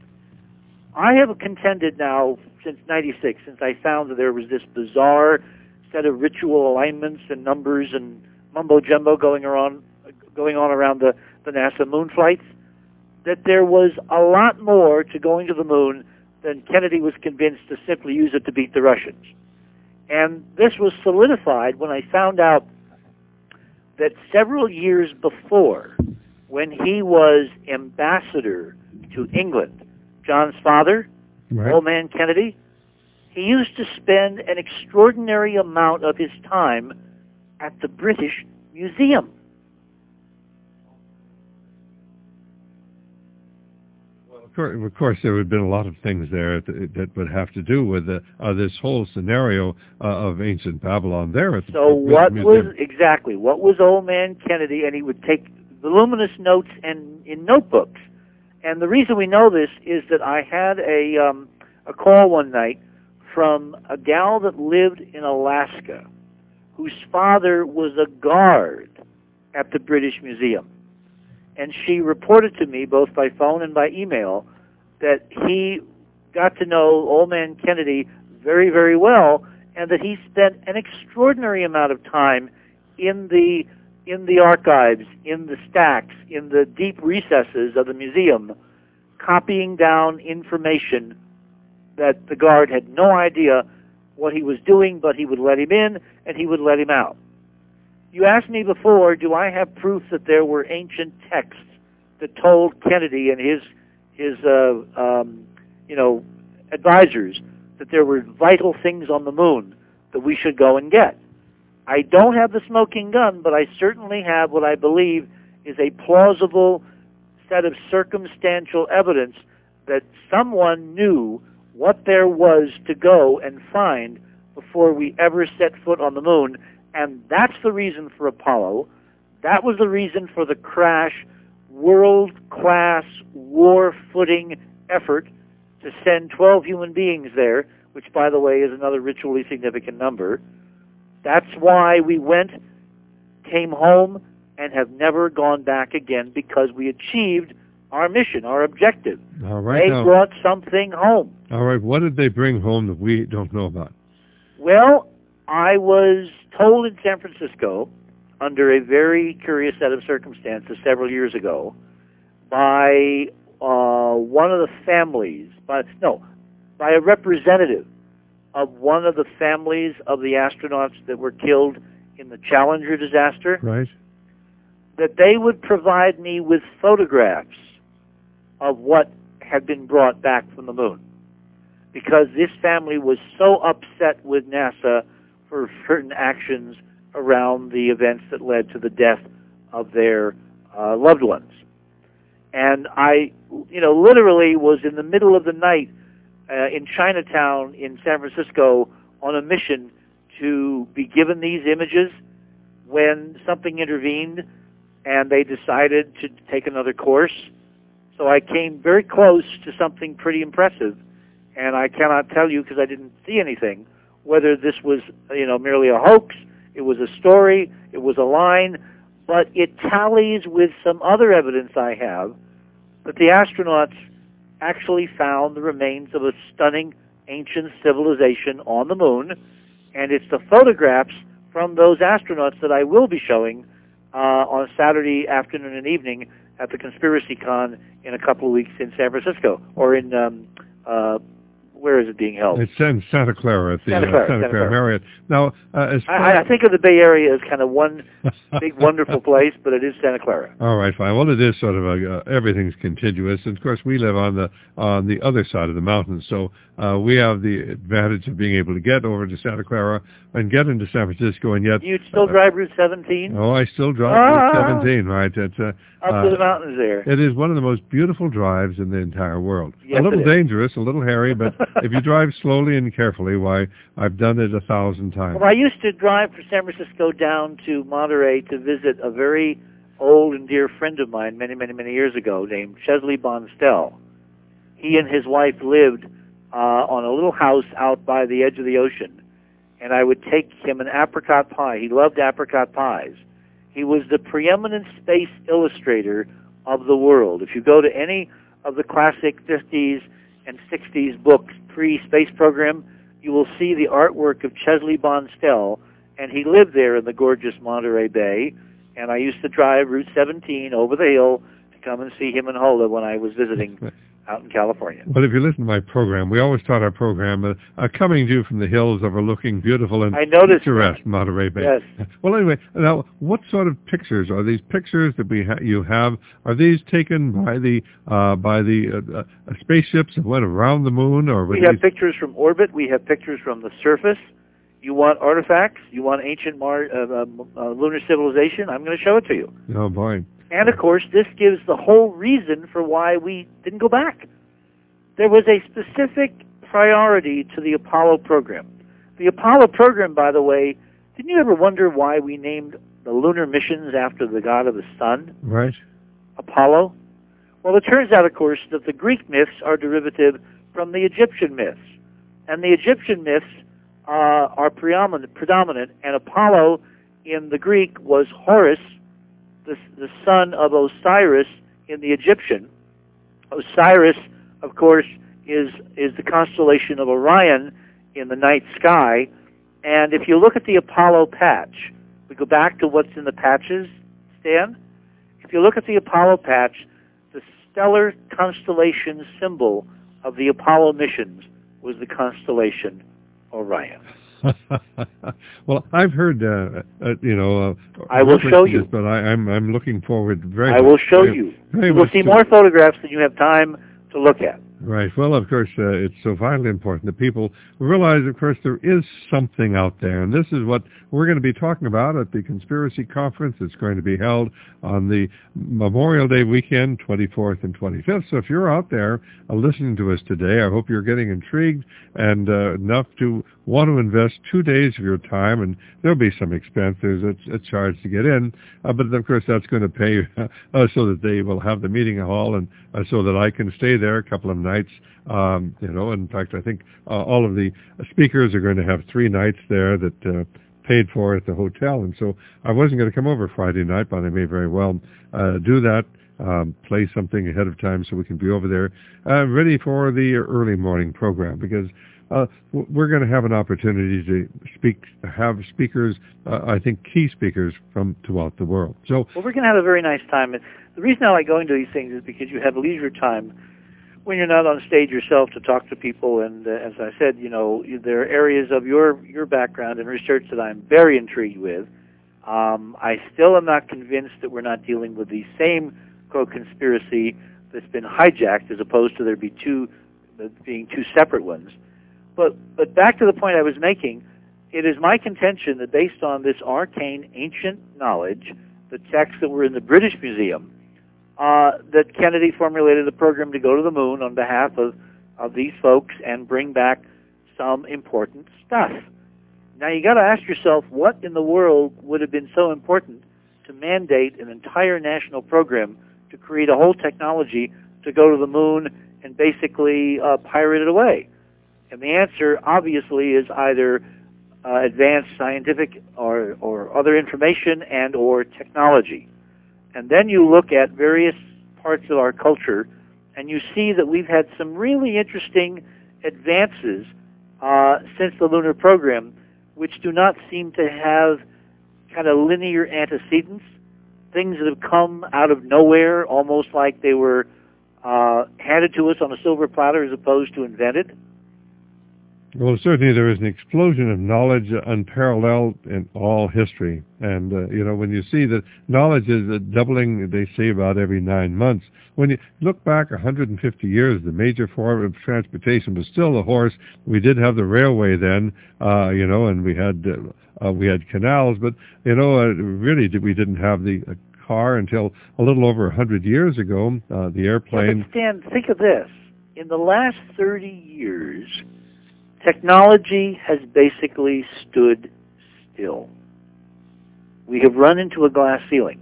I have contended now since '96, since I found that there was this bizarre set of ritual alignments and numbers and mumbo-jumbo going on around the NASA moon flights, that there was a lot more to going to the moon then Kennedy was convinced to simply use it to beat the Russians. And this was solidified when I found out that several years before, when he was ambassador to England, John's father, Right. Old Man Kennedy, he used to spend an extraordinary amount of his time at the British Museum. Of course, there would have been a lot of things there that would have to do with this whole scenario of ancient Babylon there. At So what Museum. what was Old Man Kennedy, and he would take voluminous notes and in notebooks. And the reason we know this is that I had a call one night from a gal that lived in Alaska, whose father was a guard at the British Museum. And she reported to me, both by phone and by email, that he got to know Old Man Kennedy very, very well, and that he spent an extraordinary amount of time in the archives, in the stacks, in the deep recesses of the museum, copying down information that the guard had no idea what he was doing, but he would let him in and he would let him out. You asked me before, do I have proof that there were ancient texts that told Kennedy and his advisors that there were vital things on the moon that we should go and get? I don't have the smoking gun, but I certainly have what I believe is a plausible set of circumstantial evidence that someone knew what there was to go and find before we ever set foot on the moon. And that's the reason for Apollo. That was the reason for the crash, world-class, war-footing effort to send 12 human beings there, which, by the way, is another ritually significant number. That's why we went, came home, and have never gone back again, because we achieved our mission, our objective. All right, they brought something home. All right, what did they bring home that we don't know about? Well, I was told in San Francisco, under a very curious set of circumstances several years ago, by one of the families, by a representative of one of the families of the astronauts that were killed in the Challenger disaster, right, that they would provide me with photographs of what had been brought back from the moon. Because this family was so upset with NASA for certain actions around the events that led to the death of their loved ones. And I, literally was in the middle of the night in Chinatown in San Francisco on a mission to be given these images when something intervened and they decided to take another course. So I came very close to something pretty impressive, and I cannot tell you, because I didn't see anything, whether this was merely a hoax, it was a story, it was a line, but it tallies with some other evidence I have that the astronauts actually found the remains of a stunning ancient civilization on the moon, and it's the photographs from those astronauts that I will be showing on Saturday afternoon and evening at the Conspiracy Con in a couple of weeks in San Francisco, or in where is it being held? It's in Santa Clara at the Santa Clara Marriott. Now, I think of the Bay Area as kind of one big, wonderful place, but it is Santa Clara. All right, fine. Well, it is sort of everything's contiguous, and of course we live on the other side of the mountain, so we have the advantage of being able to get over to Santa Clara and get into San Francisco, and yet you still drive Route 17? Oh, I still drive Route 17, right? It's up to the mountains there. It is one of the most beautiful drives in the entire world. Yes, a little dangerous, a little hairy, but if you drive slowly and carefully, why, I've done it 1,000 times. Well, I used to drive from San Francisco down to Monterey to visit a very old and dear friend of mine many, many, many years ago named Chesley Bonstell. He and his wife lived on a little house out by the edge of the ocean, and I would take him an apricot pie. He loved apricot pies. He was the preeminent space illustrator of the world. If you go to any of the classic 50s and 60s books pre-space program, you will see the artwork of Chesley Bonstell, and he lived there in the gorgeous Monterey Bay, and I used to drive Route 17 over the hill to come and see him and Hulda when I was visiting out in California. Well, if you listen to my program, we always start our program coming to you from the hills overlooking beautiful and picturesque Monterey Bay. Yes. Well, anyway, now, what sort of pictures are these pictures that you have? Are these taken by the spaceships that went around the moon, or we have pictures from orbit? We have pictures from the surface. You want artifacts? You want ancient lunar civilization? I'm going to show it to you. Oh boy. And, of course, this gives the whole reason for why we didn't go back. There was a specific priority to the Apollo program. The Apollo program, by the way, didn't you ever wonder why we named the lunar missions after the god of the sun? Right. Apollo? Well, it turns out, of course, that the Greek myths are derivative from the Egyptian myths. And the Egyptian myths are predominant, and Apollo in the Greek was Horus, the son of Osiris in the Egyptian. Osiris, of course, is the constellation of Orion in the night sky. And if you look at the Apollo patch, we go back to what's in the patches, Stan. If you look at the Apollo patch, the stellar constellation symbol of the Apollo missions was the constellation Orion. Well, I've heard, I will show you. But I'm looking forward very much. I will show you. You will see more photographs than you have time to look at. Right. Well, of course, it's so vitally important that people realize, of course, there is something out there. And this is what we're going to be talking about at the Conspiracy Conference. It's going to be held on the Memorial Day weekend, 24th and 25th. So if you're out there listening to us today, I hope you're getting intrigued and enough to want to invest 2 days of your time. And there'll be some expense. There's a charge to get in. But, of course, that's going to pay so that they will have the meeting hall and so that I can stay there a couple of nights. In fact, I think all of the speakers are going to have 3 nights there that paid for at the hotel. And so I wasn't going to come over Friday night, but I may very well do that, play something ahead of time so we can be over there ready for the early morning program, because we're going to have an opportunity to have speakers, I think key speakers from throughout the world. So, well, we're going to have a very nice time. And the reason I like going to these things is because you have leisure time when you're not on stage yourself to talk to people. And as I said, there are areas of your background and research that I'm very intrigued with. I still am not convinced that we're not dealing with the same co-conspiracy that's been hijacked, as opposed to there being two separate ones. But back to the point I was making, it is my contention that based on this arcane ancient knowledge, the texts that were in the British Museum, that Kennedy formulated a program to go to the moon on behalf of these folks and bring back some important stuff. Now you got to ask yourself, what in the world would have been so important to mandate an entire national program to create a whole technology to go to the moon and basically pirate it away? And the answer, obviously, is either advanced scientific or other information and or technology. And then you look at various parts of our culture, and you see that we've had some really interesting advances since the lunar program, which do not seem to have kind of linear antecedents, things that have come out of nowhere, almost like they were handed to us on a silver platter as opposed to invented. Well, certainly there is an explosion of knowledge unparalleled in all history. And, when you see that knowledge is doubling, they say, about every 9 months. When you look back 150 years, the major form of transportation was still the horse. We did have the railway then, and we had canals. But, really we didn't have the car until a little over 100 years ago, the airplane. Yeah, but Stan, think of this. In the last 30 years, technology has basically stood still. We have run into a glass ceiling.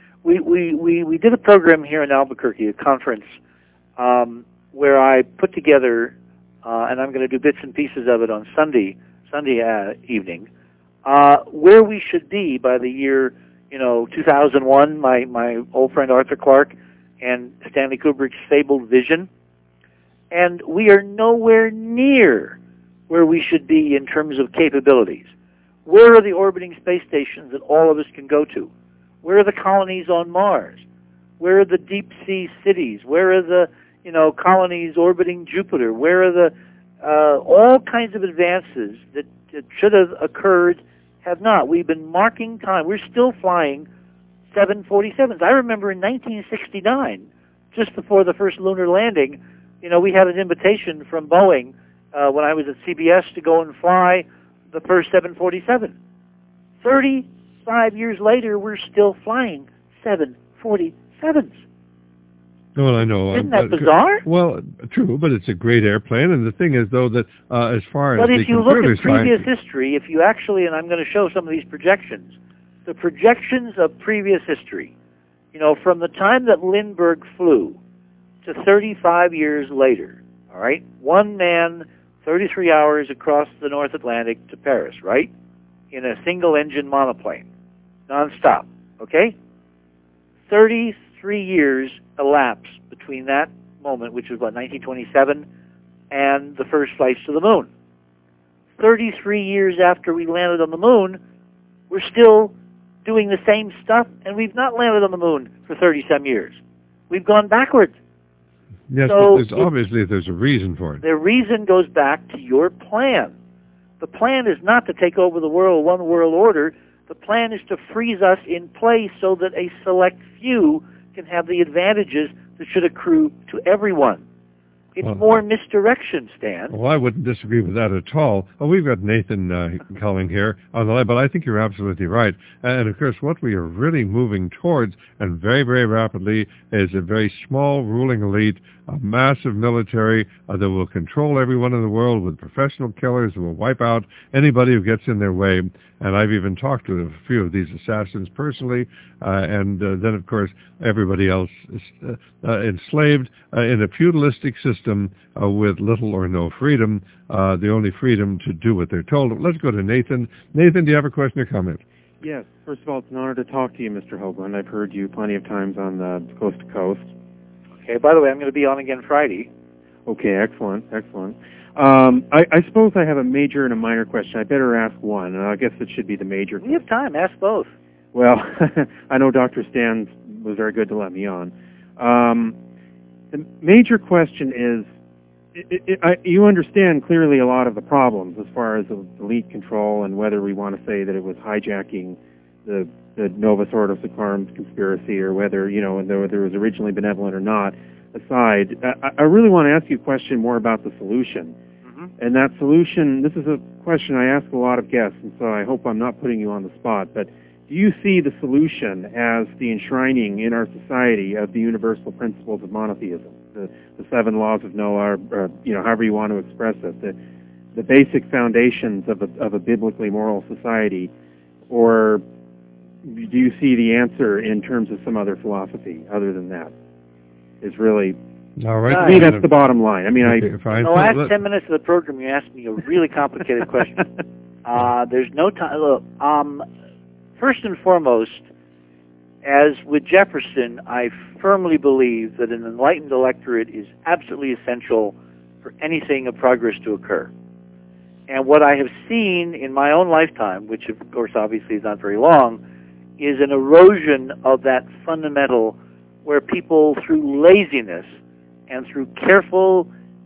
We did a program here in Albuquerque, a conference, where I put together, and I'm going to do bits and pieces of it on Sunday evening, where we should be by the year 2001. My old friend Arthur Clarke and Stanley Kubrick's fabled vision, and we are nowhere near where we should be in terms of capabilities. Where are the orbiting space stations that all of us can go to? Where are the colonies on Mars? Where are the deep sea cities? Where are the colonies orbiting Jupiter? Where are the all kinds of advances that should have occurred have not? We've been marking time. We're still flying 747s. I remember in 1969, just before the first lunar landing, we had an invitation from Boeing when I was at CBS to go and fly the first 747. 35 years later, we're still flying 747s. Well, I know. Isn't that bizarre? Well, true, but it's a great airplane. And the thing is, though, that as far as but if you look at previous history, if you actually, and I'm going to show some of these projections, the projections of previous history, from the time that Lindbergh flew to 35 years later, all right, one man, 33 hours across the North Atlantic to Paris, right, in a single-engine monoplane, nonstop, okay? 33 years elapsed between that moment, which was, 1927, and the first flights to the moon. 33 years after we landed on the moon, we're still doing the same stuff, and we've not landed on the moon for 30-some years. We've gone backwards. Yes, so but obviously there's a reason for it. The reason goes back to your plan. The plan is not to take over the world, one world order. The plan is to freeze us in place so that a select few can have the advantages that should accrue to everyone. It's more misdirection, Stan. Well, I wouldn't disagree with that at all. Well, we've got Nathan calling here on the line, but I think you're absolutely right. And, of course, what we are really moving towards, and very, very rapidly, is a very small ruling elite, a massive military that will control everyone in the world with professional killers who will wipe out anybody who gets in their way. And I've even talked to a few of these assassins personally, and then, of course, everybody else is enslaved in a feudalistic system with little or no freedom, the only freedom to do what they're told. Let's go to Nathan. Nathan, do you have a question or comment? Yes. First of all, it's an honor to talk to you, Mr. Hoagland. I've heard you plenty of times on the Coast to Coast. Okay, by the way, I'm going to be on again Friday. Okay, excellent, excellent. I suppose I have a major and a minor question. I better ask one, and I guess it should be the major. We have time. Ask both. Well, I know Dr. Stan was very good to let me on. The major question is, you understand clearly a lot of the problems as far as elite control and whether we want to say that it was hijacking the Novus Ordo Seclorum conspiracy or whether, whether it was originally benevolent or not, aside. I really want to ask you a question more about the solution. Mm-hmm. And that solution, this is a question I ask a lot of guests, and so I hope I'm not putting you on the spot, but do you see the solution as the enshrining in our society of the universal principles of monotheism, the 7 laws of Noah, or however you want to express it, the basic foundations of a biblically moral society, or do you see the answer in terms of some other philosophy other than that? Is really, all right. To me, that's the bottom line. I mean, in the last 10 minutes of the program, you asked me a really complicated question. There's no time. Look, first and foremost, as with Jefferson, I firmly believe that an enlightened electorate is absolutely essential for anything of progress to occur. And what I have seen in my own lifetime, which of course obviously is not very long, is an erosion of that fundamental, where people through laziness and through careful,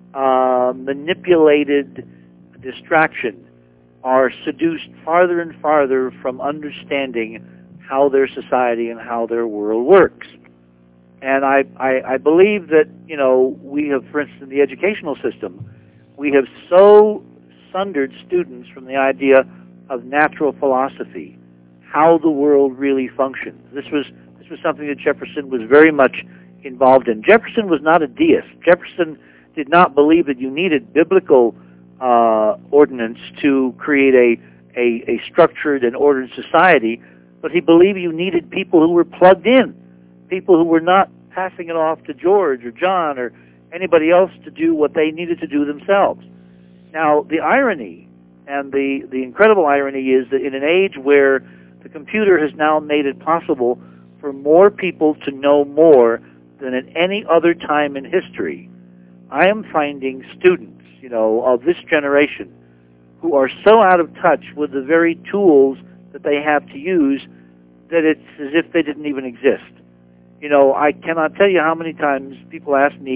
manipulated distraction are seduced farther and farther from understanding how their society and how their world works. And I believe that, we have, for instance, in the educational system, we have so sundered students from the idea of natural philosophy, how the world really functions. This was something that Jefferson was very much involved in. Jefferson was not a deist. Jefferson did not believe that you needed biblical ordinance to create a structured and ordered society, but he believed you needed people who were plugged in, people who were not passing it off to George or John or anybody else to do what they needed to do themselves. Now, the irony, and the incredible irony, is that in an age where the computer has now made it possible for more people to know more than at any other time in history, I am finding students, of this generation who are so out of touch with the very tools that they have to use that it's as if they didn't even exist. I cannot tell you how many times people ask me,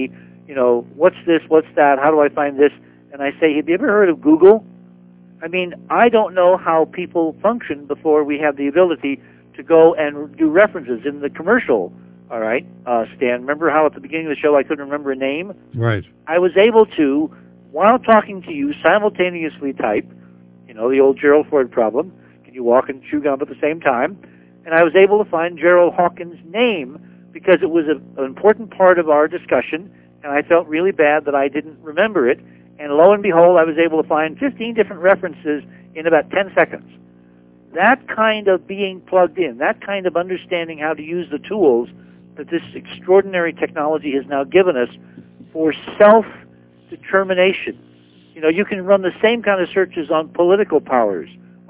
what's this, what's that, how do I find this? And I say, have you ever heard of Google? I mean, I don't know how people function before we have the ability to go and do references in the commercial. All right, Stan, remember how at the beginning of the show I couldn't remember a name? Right. I was able to, while talking to you, simultaneously type, the old Gerald Ford problem, can you walk and chew gum at the same time? And I was able to find Gerald Hawkins' name because it was an important part of our discussion, and I felt really bad that I didn't remember it. And lo and behold, I was able to find 15 different references in about 10 seconds. That kind of being plugged in, that kind of understanding how to use the tools that this extraordinary technology has now given us for self-determination. You can run the same kind of searches on political powers,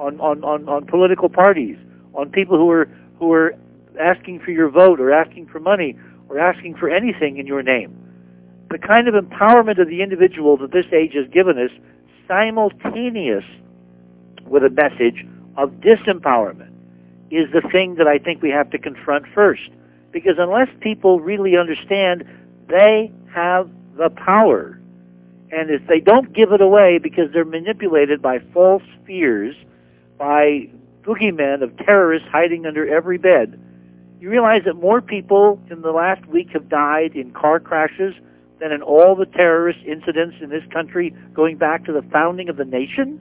on political parties, on people who are asking for your vote or asking for money or asking for anything in your name. The kind of empowerment of the individual that this age has given us, simultaneous with a message of disempowerment, is the thing that I think we have to confront first. Because unless people really understand they have the power, and if they don't give it away because they're manipulated by false fears, by boogeymen of terrorists hiding under every bed, you realize that more people in the last week have died in car crashes than in all the terrorist incidents in this country going back to the founding of the nation?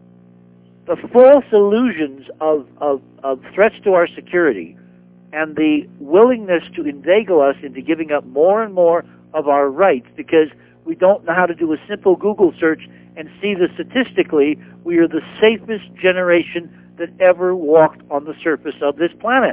The false illusions of threats to our security and the willingness to inveigle us into giving up more and more of our rights because we don't know how to do a simple Google search and see that statistically we are the safest generation that ever walked on the surface of this planet.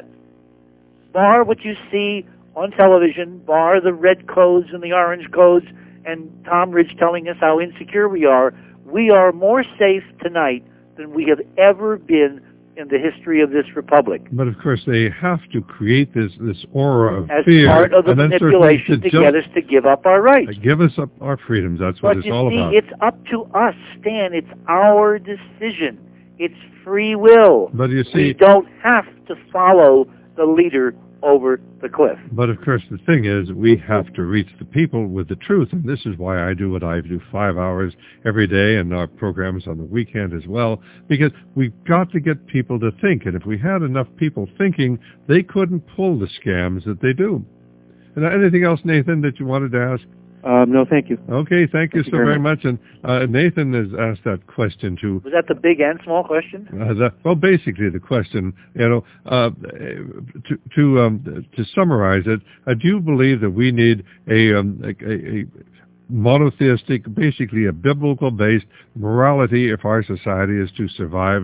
Bar what you see on television, bar the red codes and the orange codes and Tom Ridge telling us how insecure we are more safe tonight than we have ever been in the history of this republic. But of course, they have to create this aura of as fear, part of the manipulation to get us to give up our rights. Give us up our freedoms. That's what it's all about. It's up to us, Stan. It's our decision. It's free will. But you see, we don't have to follow the leader over the cliff. But of course, the thing is, we have to reach the people with the truth, and this is why I do what I do 5 hours every day, and our programs on the weekend as well, because we've got to get people to think, and if we had enough people thinking, they couldn't pull the scams that they do. And anything else, Nathan, that you wanted to ask? No, thank you. Okay, thank you so very much. And Nathan has asked that question too. Was that the big and small question? Well, basically the question, to summarize it, do you believe that we need a monotheistic, basically a biblical-based morality if our society is to survive?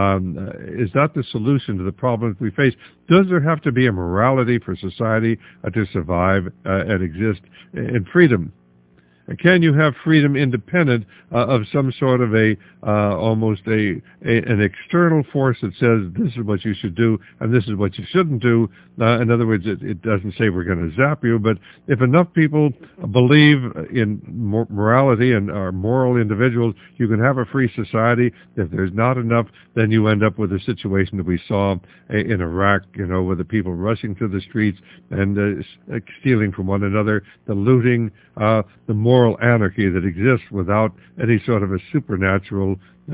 Is that the solution to the problems we face? Does there have to be a morality for society to survive and exist in freedom? Can you have freedom independent of some sort of almost an external force that says this is what you should do and this is what you shouldn't do? In other words, it doesn't say we're going to zap you, but if enough people believe in morality and are moral individuals, you can have a free society. If there's not enough, then you end up with a situation that we saw in Iraq, with the people rushing to the streets and stealing from one another, the looting, the moral anarchy that exists without any sort of a supernatural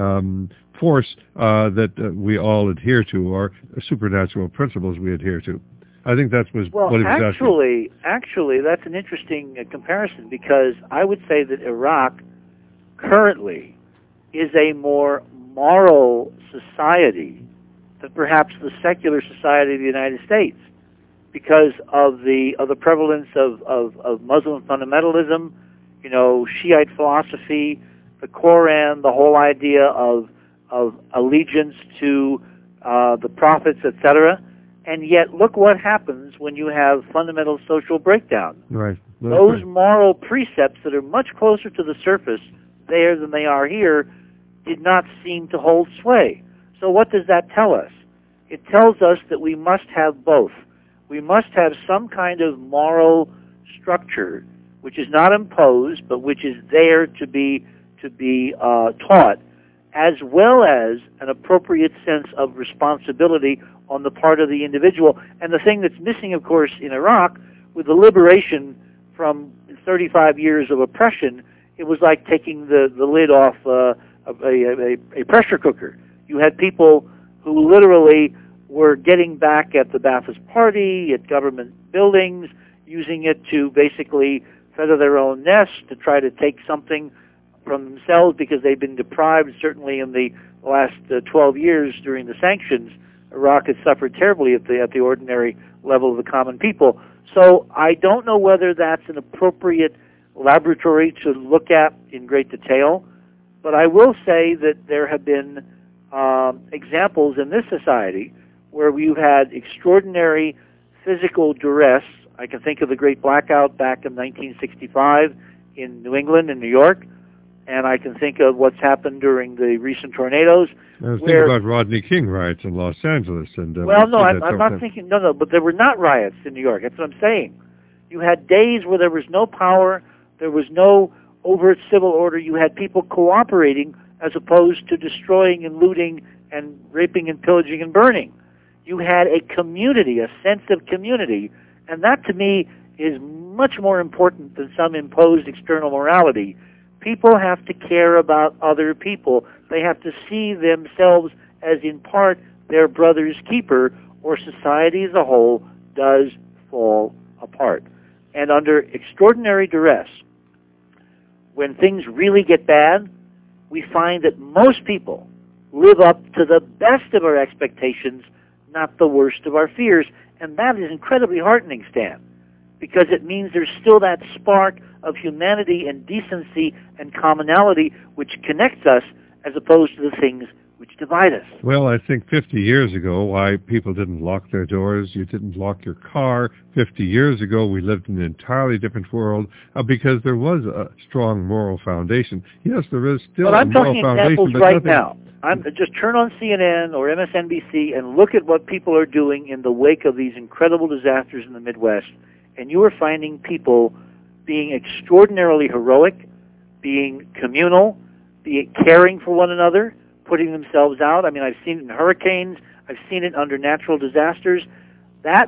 force that we all adhere to, or supernatural principles we adhere to. I think that was what he was asking. Actually, that's an interesting comparison, because I would say that Iraq currently is a more moral society than perhaps the secular society of the United States, because of the prevalence of Muslim fundamentalism, Shiite philosophy, the Koran, the whole idea of allegiance to the prophets, etc. And yet, look what happens when you have fundamental social breakdown. Right. Those moral precepts that are much closer to the surface there than they are here did not seem to hold sway. So what does that tell us? It tells us that we must have both. We must have some kind of moral structure which is not imposed, but which is there to be taught, as well as an appropriate sense of responsibility on the part of the individual. And the thing that's missing, of course, in Iraq, with the liberation from 35 years of oppression, it was like taking the lid off a pressure cooker. You had people who literally were getting back at the Ba'athist Party, at government buildings, using it to basically feather their own nest, to try to take something from themselves because they've been deprived. Certainly in the last 12 years during the sanctions, Iraq has suffered terribly at the ordinary level of the common people. So I don't know whether that's an appropriate laboratory to look at in great detail, but I will say that there have been examples in this society where we've had extraordinary physical duress. I can think of the Great Blackout back in 1965 in New England and New York, and I can think of what's happened during the recent tornadoes. I was thinking about Rodney King riots in Los Angeles. Well, no, I'm not thinking, no, but there were not riots in New York. That's what I'm saying. You had days where there was no power, there was no overt civil order. You had people cooperating as opposed to destroying and looting and raping and pillaging and burning. You had a community, a sense of community, and that to me is much more important than some imposed external morality. People have to care about other people. They have to see themselves as in part their brother's keeper, or society as a whole does fall apart. And under extraordinary duress, when things really get bad, we find that most people live up to the best of our expectations, not the worst of our fears. And that is incredibly heartening, Stan, because it means there's still that spark of humanity and decency and commonality which connects us as opposed to the things which divide us. Well, I think 50 years ago, why people didn't lock their doors, you didn't lock your car. 50 years ago, we lived in an entirely different world because there was a strong moral foundation. Yes, there is still a moral foundation. But I'm talking examples right now. Just turn on CNN or MSNBC and look at what people are doing in the wake of these incredible disasters in the Midwest, and you are finding people being extraordinarily heroic, being communal, being caring for one another, putting themselves out. I mean, I've seen it in hurricanes. I've seen it under natural disasters. That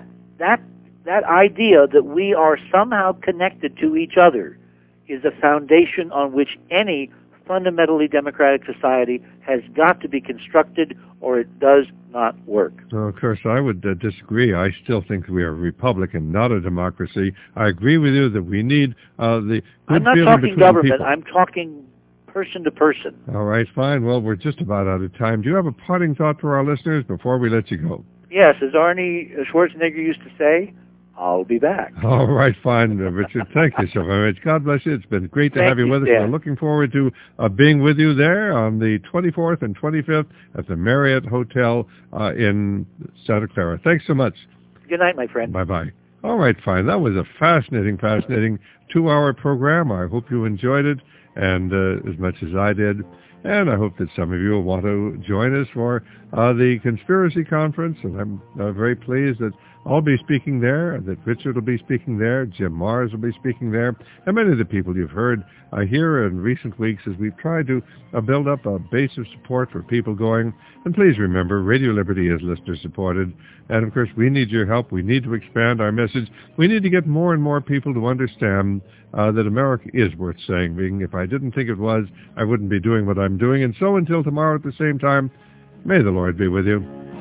idea that we are somehow connected to each other is a foundation on which any fundamentally democratic society has got to be constructed, or it does not work. Well, of course, I would disagree. I still think we are a republic and not a democracy. I agree with you that we need the good I'm not feeling talking between government. people. I'm talking person to person. All right, fine. Well, we're just about out of time. Do you have a parting thought for our listeners before we let you go? Yes, as Arnie Schwarzenegger used to say, I'll be back. All right, fine, Richard. Thank you so very much. God bless you. It's been great to have you with us. Dan. We're looking forward to being with you there on the 24th and 25th at the Marriott Hotel in Santa Clara. Thanks so much. Good night, my friend. Bye-bye. All right, fine. That was a fascinating 2-hour program. I hope you enjoyed it and as much as I did. And I hope that some of you will want to join us for the Conspiracy Conference. And I'm very pleased that I'll be speaking there, that Richard will be speaking there, Jim Mars will be speaking there, and many of the people you've heard here in recent weeks as we've tried to build up a base of support for people going. And please remember, Radio Liberty is listener-supported. And, of course, we need your help. We need to expand our message. We need to get more and more people to understand that America is worth saving. If I didn't think it was, I wouldn't be doing what I'm doing. And so until tomorrow at the same time, may the Lord be with you.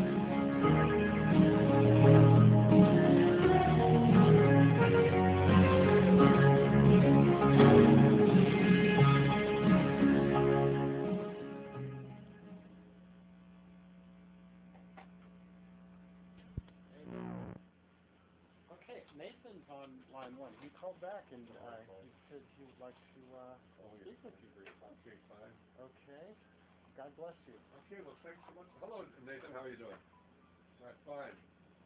God bless you. Okay, well, thanks so much. Hello, Nathan. How are you doing? All right, fine.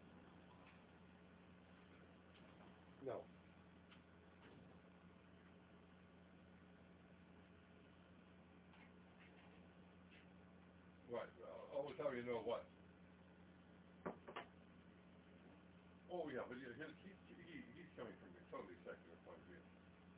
No. What? Oh, tell me you know what? Oh, yeah, but he's coming from a totally secular point of view.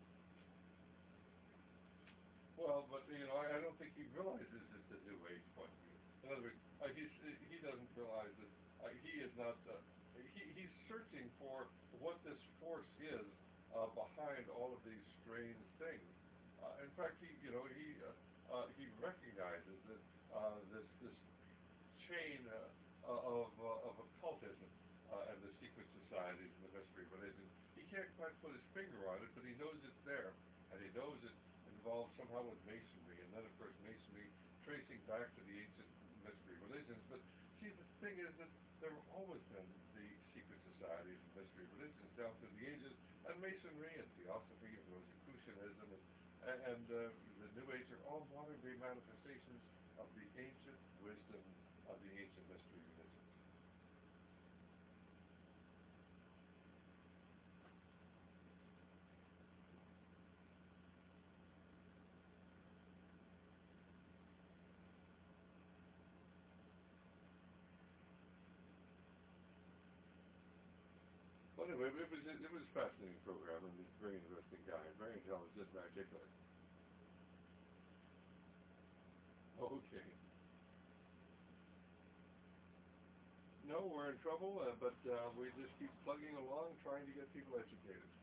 Well, but, I don't think he realizes it's a new age point of view. In other words, he doesn't realize that he is not, he's searching for what this force is behind all of these strange things. In fact, he recognizes that this chain of occultism and the secret societies and the mystery religions. He can't quite put his finger on it, but he knows it's there, and he knows it involved somehow with Masonry, and then of course Masonry tracing back to the ancient mystery religions. But see, the thing is that there have always been the secret societies and mystery religions down through the ages, and Masonry and Theosophy and Rosicrucianism and the New Age are all modern-day manifestations of the ancient wisdom of the ancient mystery religions. Well, anyway, it was a fascinating program, and he's a very interesting guy, very intelligent and articulate. Okay. No, we're in trouble, but we just keep plugging along, trying to get people educated.